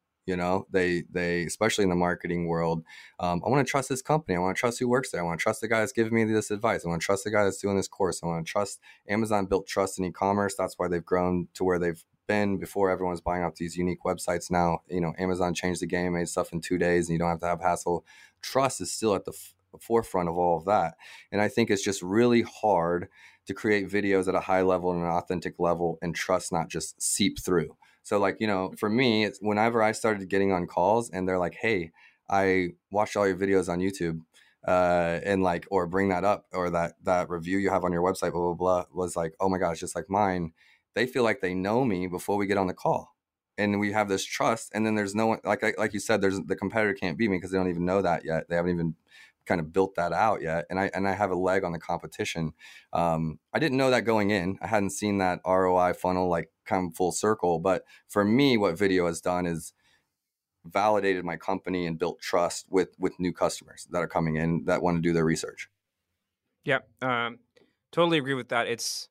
They especially in the marketing world, I want to trust this company. I want to trust who works there. I want to trust the guy that's giving me this advice. I want to trust the guy that's doing this course. I want to trust. Amazon built trust in e-commerce. That's why they've grown to where they've been. Before, everyone's buying off these unique websites. Now, Amazon changed the game, made stuff in 2 days, and you don't have to have hassle. Trust is still at the forefront of all of that. And I think it's just really hard to create videos at a high level and an authentic level and trust not just seep through. So like, for me, it's whenever I started getting on calls and they're like, hey, I watched all your videos on YouTube, and like, or bring that up, or that review you have on your website, blah, blah, blah, was like, oh my gosh, just like mine. They feel like they know me before we get on the call. And we have this trust. And then there's no one, like you said, the competitor can't beat me because they don't even know that yet. They haven't even kind of built that out yet. And I have a leg on the competition. I didn't know that going in. I hadn't seen that ROI funnel like come full circle. But for me, what video has done is validated my company and built trust with new customers that are coming in that want to do their research. Yeah, totally agree with that. It's,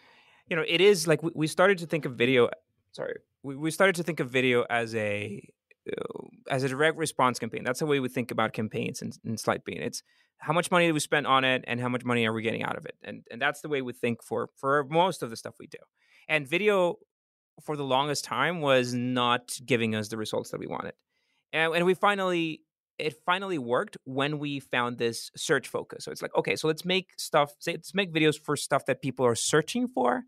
it is like we started to think of video. We started to think of video as a direct response campaign. That's the way we think about campaigns in Slightbean. It's how much money do we spend on it and how much money are we getting out of it. And that's the way we think for most of the stuff we do. And video for the longest time was not giving us the results that we wanted. And it finally worked when we found this search focus. So it's like, okay, so let's make videos for stuff that people are searching for.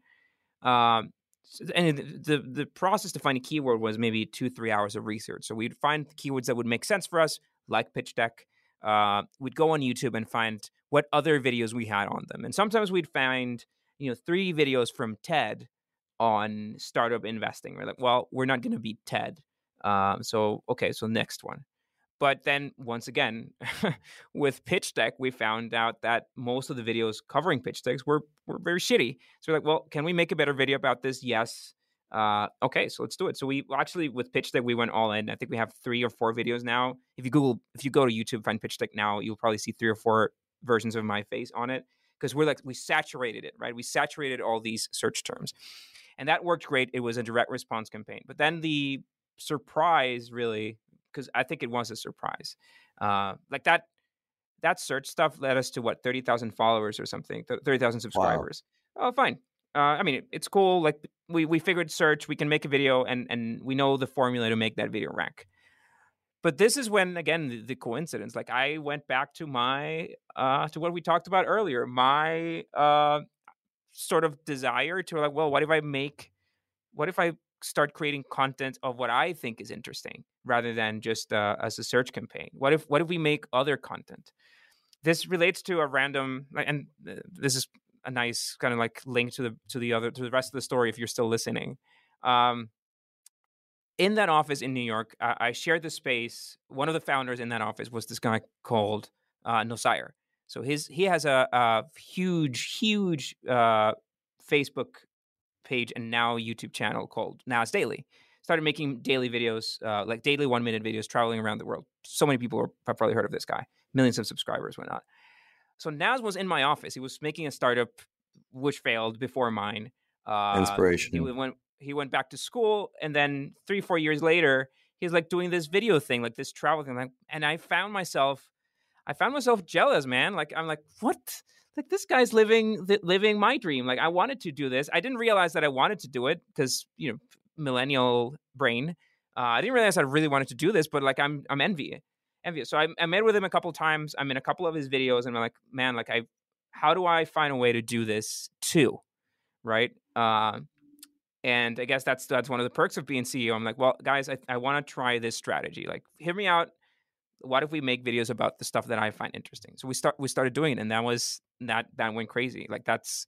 And the process to find a keyword was maybe 2-3 hours of research. So we'd find keywords that would make sense for us, like pitch deck. We'd go on YouTube and find what other videos we had on them. And sometimes we'd find, 3 videos from TED on startup investing. We're like, well, we're not going to beat TED. So next one. But then once again, with pitch deck, we found out that most of the videos covering pitch decks were very shitty. So we're like, well, can we make a better video about this? Yes. Okay, so let's do it. So we actually, with pitch deck, we went all in. I think we have 3 or 4 videos now. If you go to YouTube, find pitch deck now, you'll probably see 3 or 4 versions of my face on it, because we saturated it, right? We saturated all these search terms, and that worked great. It was a direct response campaign. But then the surprise, really, because I think it was a surprise. Like that search stuff led us to 30,000 followers or something, 30,000 subscribers. Wow. Oh, fine. I mean, it's cool. Like we figured search, we can make a video and we know the formula to make that video rank. But this is when, again, the coincidence, like I went back to to what we talked about earlier, my sort of desire to like, well, what if I start creating content of what I think is interesting rather than just as a search campaign? What if we make other content? This relates to a random, and this is a nice kind of like link to the rest of the story if you're still listening. In that office in New York, I shared the space. One of the founders in that office was this guy called Nosire. So he has a huge Facebook page and now YouTube channel called Nas Daily. Started making daily videos, like daily 1-minute videos, traveling around the world. So many people have probably heard of this guy. Millions of subscribers, whatnot. So Nas was in my office. He was making a startup which failed before mine. He Inspiration. went back to school, and then 3-4 years later, he's like doing this video thing, like this travel thing, like, and I found myself jealous, man. Like, I'm like, what? Like, this guy's living my dream. Like, I wanted to do this. I didn't realize that I wanted to do it because, millennial brain. I didn't realize I really wanted to do this, but like, I'm envious. So I met with him a couple times. I'm in a couple of his videos, and I'm like, man, like, how do I find a way to do this too? Right. And I guess that's one of the perks of being CEO. I'm like, well, guys, I want to try this strategy. Like, hear me out. What if we make videos about the stuff that I find interesting? So we started doing it, and that went crazy. Like, that's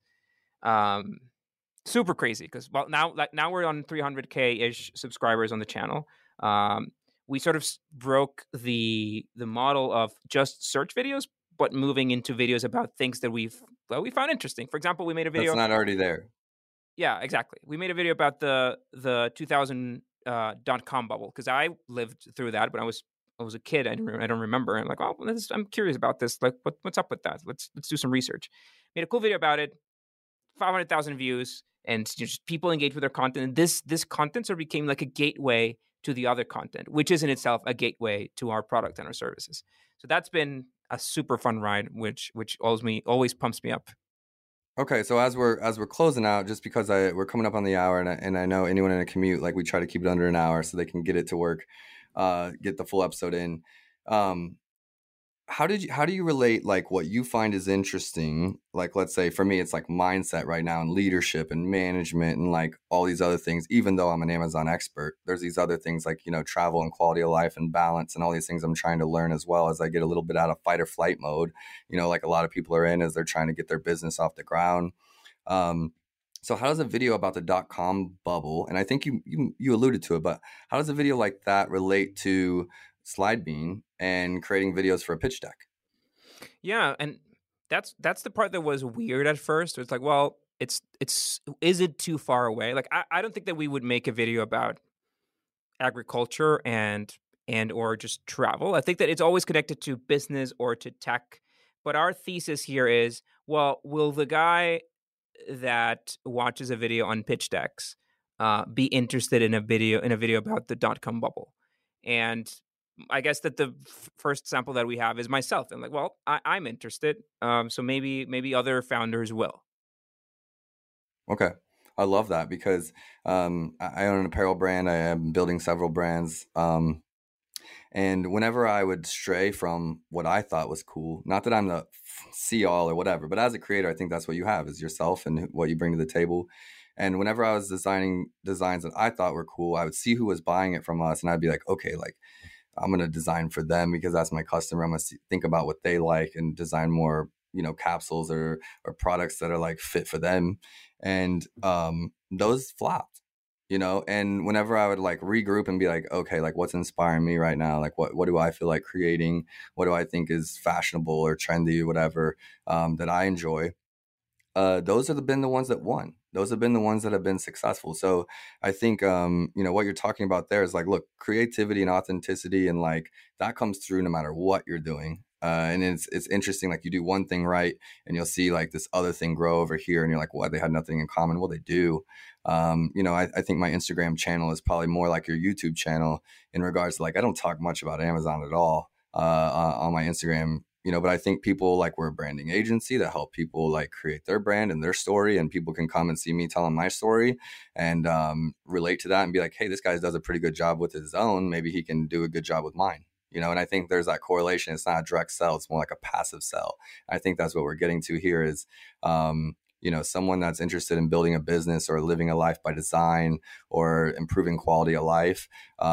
super crazy because, well, now we're on 300K ish subscribers on the channel. We sort of broke the model of just search videos, but moving into videos about things that we found interesting. For example, we made a video. That's not already there. Yeah, exactly. We made a video about the 2000 .com bubble because I lived through that when I was a kid. I don't remember. I'm like, oh, I'm curious about this. Like, what's up with that? Let's do some research. Made a cool video about it. 500,000 views, and just people engage with their content. And this content sort of became like a gateway to the other content, which is in itself a gateway to our product and our services. So that's been a super fun ride, which always pumps me up. Okay, so as we're closing out, just because we're coming up on the hour, and I know anyone in a commute, like, we try to keep it under an hour so they can get it to work, get the full episode in. How do you relate, like, what you find is interesting? Like, let's say for me, it's like mindset right now, and leadership and management and like all these other things. Even though I'm an Amazon expert, there's these other things like, travel and quality of life and balance and all these things I'm trying to learn as well as I get a little bit out of fight or flight mode, like a lot of people are in as they're trying to get their business off the ground. So how does a video about the .com bubble, and I think you alluded to it, but how does a video like that relate to Slidebean and creating videos for a pitch deck? Yeah, and that's the part that was weird at first. It's like, well, is it too far away? Like, I don't think that we would make a video about agriculture and or just travel. I think that it's always connected to business or to tech. But our thesis here is, well, will the guy that watches a video on pitch decks be interested in a video about the .com bubble? And I guess that the first sample that we have is myself. And like, well, I'm interested. So maybe other founders will. Okay. I love that because I own an apparel brand. I am building several brands. And whenever I would stray from what I thought was cool, not that I'm the see-all or whatever, but as a creator, I think that's what you have is yourself and what you bring to the table. And whenever I was designing designs that I thought were cool, I would see who was buying it from us. And I'd be like, okay, like, I'm going to design for them because that's my customer. I'm going to think about what they like and design more, capsules or products that are like fit for them. And those flopped, and whenever I would like regroup and be like, okay, like, what's inspiring me right now? Like, what do I feel like creating? What do I think is fashionable or trendy or whatever that I enjoy? Those have been the ones that won. Those have been the ones that have been successful. So I think, what you're talking about there is like, look, creativity and authenticity, and like that comes through no matter what you're doing. And it's interesting. Like, you do one thing right and you'll see like this other thing grow over here and you're like, what? They had nothing in common. Well, they do. I think my Instagram channel is probably more like your YouTube channel in regards to like, I don't talk much about Amazon at all on my Instagram. But I think people like, we're a branding agency that help people like create their brand and their story, and people can come and see me telling my story and relate to that and be like, hey, this guy does a pretty good job with his own. Maybe he can do a good job with mine. And I think there's that correlation. It's not a direct sell. It's more like a passive sell. I think that's what we're getting to here is, someone that's interested in building a business or living a life by design or improving quality of life,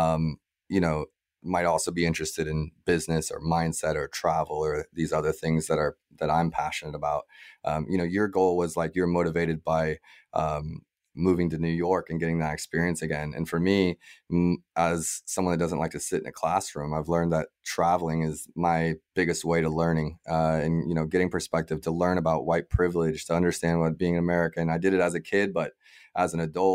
might also be interested in business or mindset or travel or these other things that I'm passionate about. Your goal was like, you're motivated by moving to New York and getting that experience again. And for me, as someone that doesn't like to sit in a classroom, I've learned that traveling is my biggest way to learning and, getting perspective, to learn about white privilege, to understand what being an American. I did it as a kid, but as an adult,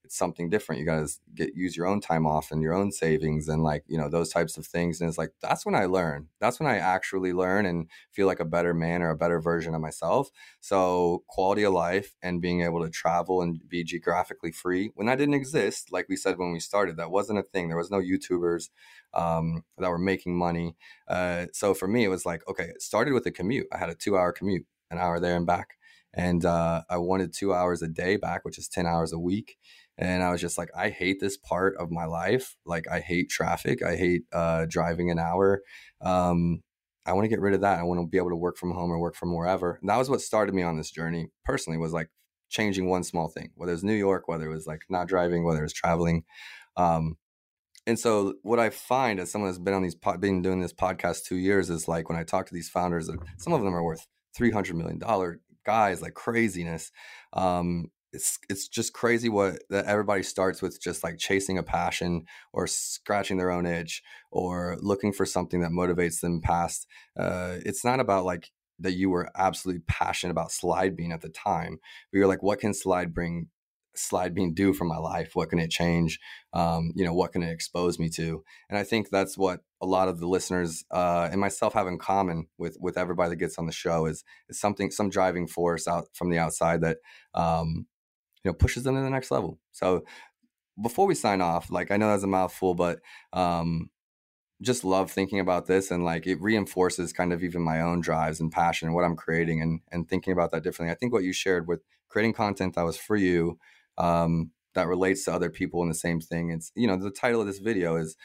it's something different. You got to use your own time off and your own savings and like, those types of things. And it's like, that's when I learn. That's when I actually learn and feel like a better man or a better version of myself. So quality of life and being able to travel and be geographically free, when that didn't exist, like we said when we started, that wasn't a thing. There was no YouTubers that were making money. So for me, it was like, okay, it started with a commute. I had a 2-hour commute, an hour there and back. And I wanted 2 hours a day back, which is 10 hours a week. And I was just like, I hate this part of my life. Like, I hate traffic. I hate driving an hour. I want to get rid of that. I want to be able to work from home or work from wherever. And that was what started me on this journey personally, was like changing one small thing, whether it was New York, whether it was like not driving, whether it was traveling. And so what I find as someone that's been on been doing this podcast 2 years is like, when I talk to these founders, some of them are worth $300 million guys, like craziness. It's just crazy that everybody starts with, just like chasing a passion or scratching their own itch or looking for something that motivates them past. It's not about like that you were absolutely passionate about Slide Bean at the time, but you're like, what can Slide Bean do for my life? What can it change? What can it expose me to? And I think that's what a lot of the listeners and myself have in common with everybody that gets on the show is some driving force out from the outside that pushes them to the next level. So before we sign off, like, I know that's a mouthful, but just love thinking about this, and like it reinforces kind of even my own drives and passion and what I'm creating and thinking about that differently. I think what you shared with creating content that was for you, that relates to other people in the same thing. It's, the title of this video is,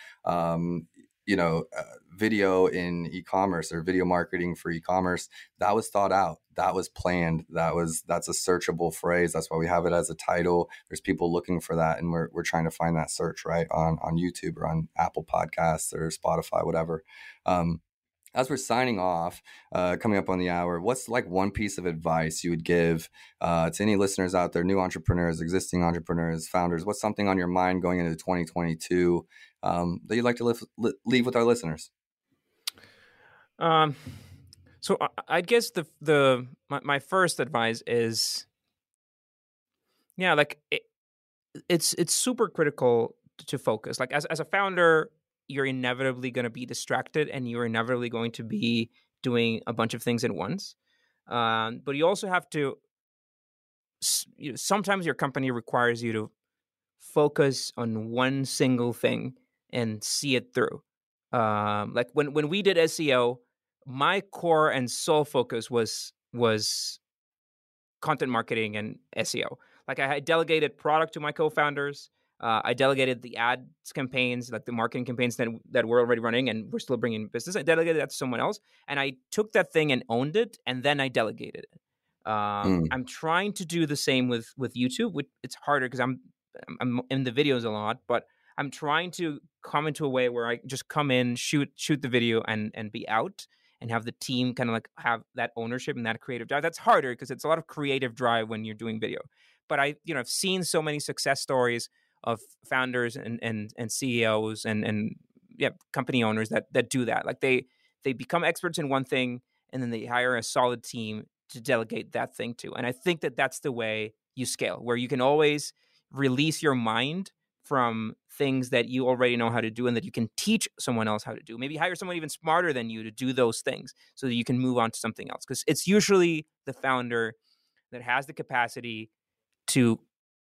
video in e-commerce or video marketing for e-commerce. That was thought out. That was planned. That's a searchable phrase. That's why we have it as a title. There's people looking for that. And we're trying to find that search, right, on YouTube or on Apple Podcasts or Spotify, whatever. As we're signing off, coming up on the hour, what's like one piece of advice you would give to any listeners out there, new entrepreneurs, existing entrepreneurs, founders? What's something on your mind going into 2022 that you'd like to leave with our listeners? So I guess my first advice is, it's super critical to focus. Like as a founder, you're inevitably going to be distracted and you're inevitably going to be doing a bunch of things at once. But you also have to, sometimes your company requires you to focus on one single thing and see it through. Like when we did SEO, my core and sole focus was content marketing and SEO. Like I delegated product to my co-founders. I delegated the ads campaigns, like the marketing campaigns that we're already running and we're still bringing business. I delegated that to someone else, and I took that thing and owned it, and then I delegated it. I'm trying to do the same with YouTube. It's harder because I'm in the videos a lot, but I'm trying to come into a way where I just come in, shoot the video, and be out, and have the team kind of like have that ownership and that creative drive. That's harder because it's a lot of creative drive when you're doing video. But I've seen so many success stories of founders and CEOs and company owners that do that. Like they become experts in one thing, and then they hire a solid team to delegate that thing to. And I think that's the way you scale, where you can always release your mind from things that you already know how to do and that you can teach someone else how to do. Maybe hire someone even smarter than you to do those things so that you can move on to something else. Because it's usually the founder that has the capacity to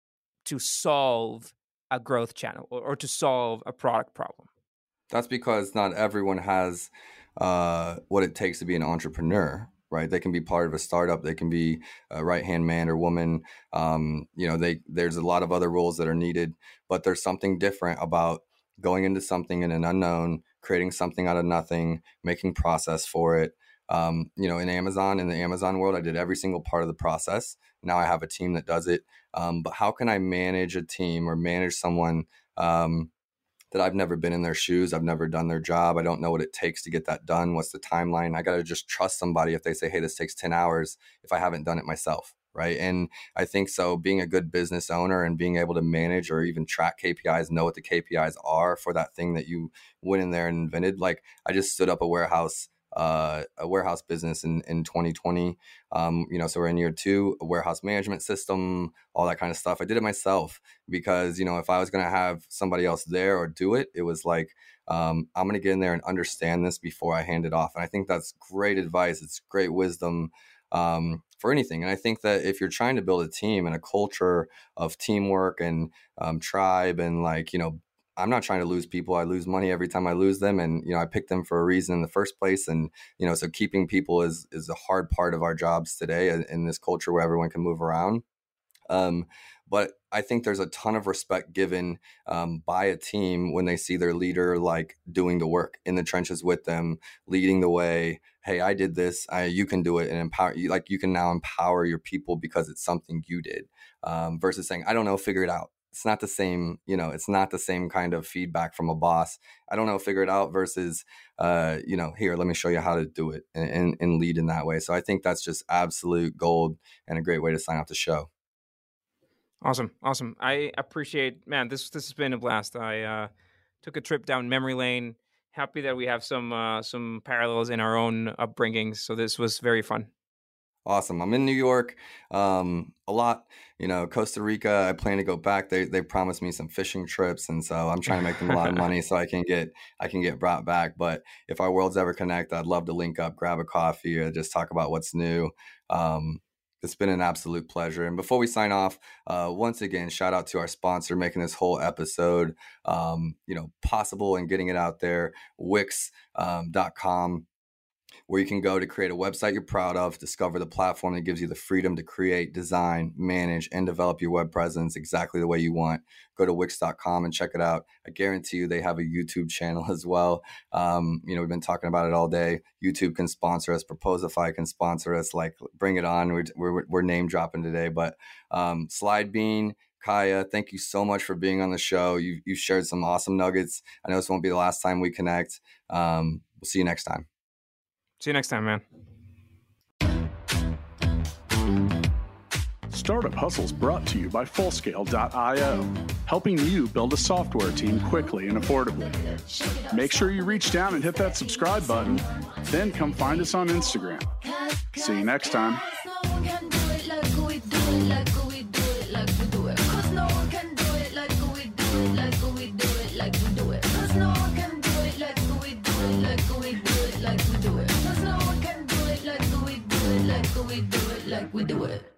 solve a growth channel or to solve a product problem. That's because not everyone has what it takes to be an entrepreneur, right? They can be part of a startup. They can be a right-hand man or woman. There's a lot of other roles that are needed, but there's something different about going into something in an unknown, creating something out of nothing, making process for it. In the Amazon world, I did every single part of the process. Now I have a team that does it. But how can I manage a team or manage someone that I've never been in their shoes? I've never done their job. I don't know what it takes to get that done. What's the timeline? I got to just trust somebody if they say, hey, this takes 10 hours if I haven't done it myself, right? And I think so being a good business owner and being able to manage or even track KPIs, know what the KPIs are for that thing that you went in there and invented. Like I just stood up a warehouse a warehouse business in 2020. So we're in year 2, a warehouse management system, all that kind of stuff. I did it myself because, if I was going to have somebody else there or do it, it was like, I'm going to get in there and understand this before I hand it off. And I think that's great advice. It's great wisdom for anything. And I think that if you're trying to build a team and a culture of teamwork and tribe and I'm not trying to lose people. I lose money every time I lose them. And, I picked them for a reason in the first place. And, so keeping people is a hard part of our jobs today in this culture where everyone can move around. But I think there's a ton of respect given by a team when they see their leader doing the work in the trenches with them, leading the way. Hey, I did this. You can do it, and empower you. You can now empower your people because it's something you did, versus saying, I don't know, figure it out. It's not the same, it's not the same kind of feedback from a boss. I don't know, figure it out versus, here, let me show you how to do it and lead in that way. So I think that's just absolute gold and a great way to sign off the show. Awesome. I appreciate, man, this has been a blast. I took a trip down memory lane. Happy that we have some parallels in our own upbringings. So this was very fun. Awesome. I'm in New York a lot. Costa Rica, I plan to go back. They promised me some fishing trips, and so I'm trying to make them a lot of money so I can get brought back. But if our worlds ever connect, I'd love to link up, grab a coffee, or just talk about what's new. It's been an absolute pleasure. And before we sign off, once again, shout out to our sponsor making this whole episode possible and getting it out there, Wix.com. where you can go to create a website you're proud of, discover the platform that gives you the freedom to create, design, manage, and develop your web presence exactly the way you want. Go to Wix.com and check it out. I guarantee you they have a YouTube channel as well. We've been talking about it all day. YouTube can sponsor us. Proposify can sponsor us. Bring it on. We're name dropping today. But Slidebean, Kaya, thank you so much for being on the show. You've shared some awesome nuggets. I know this won't be the last time we connect. We'll see you next time. See you next time, man. Startup Hustle's brought to you by Fullscale.io, helping you build a software team quickly and affordably. Make sure you reach down and hit that subscribe button, then come find us on Instagram. See you next time. We do it.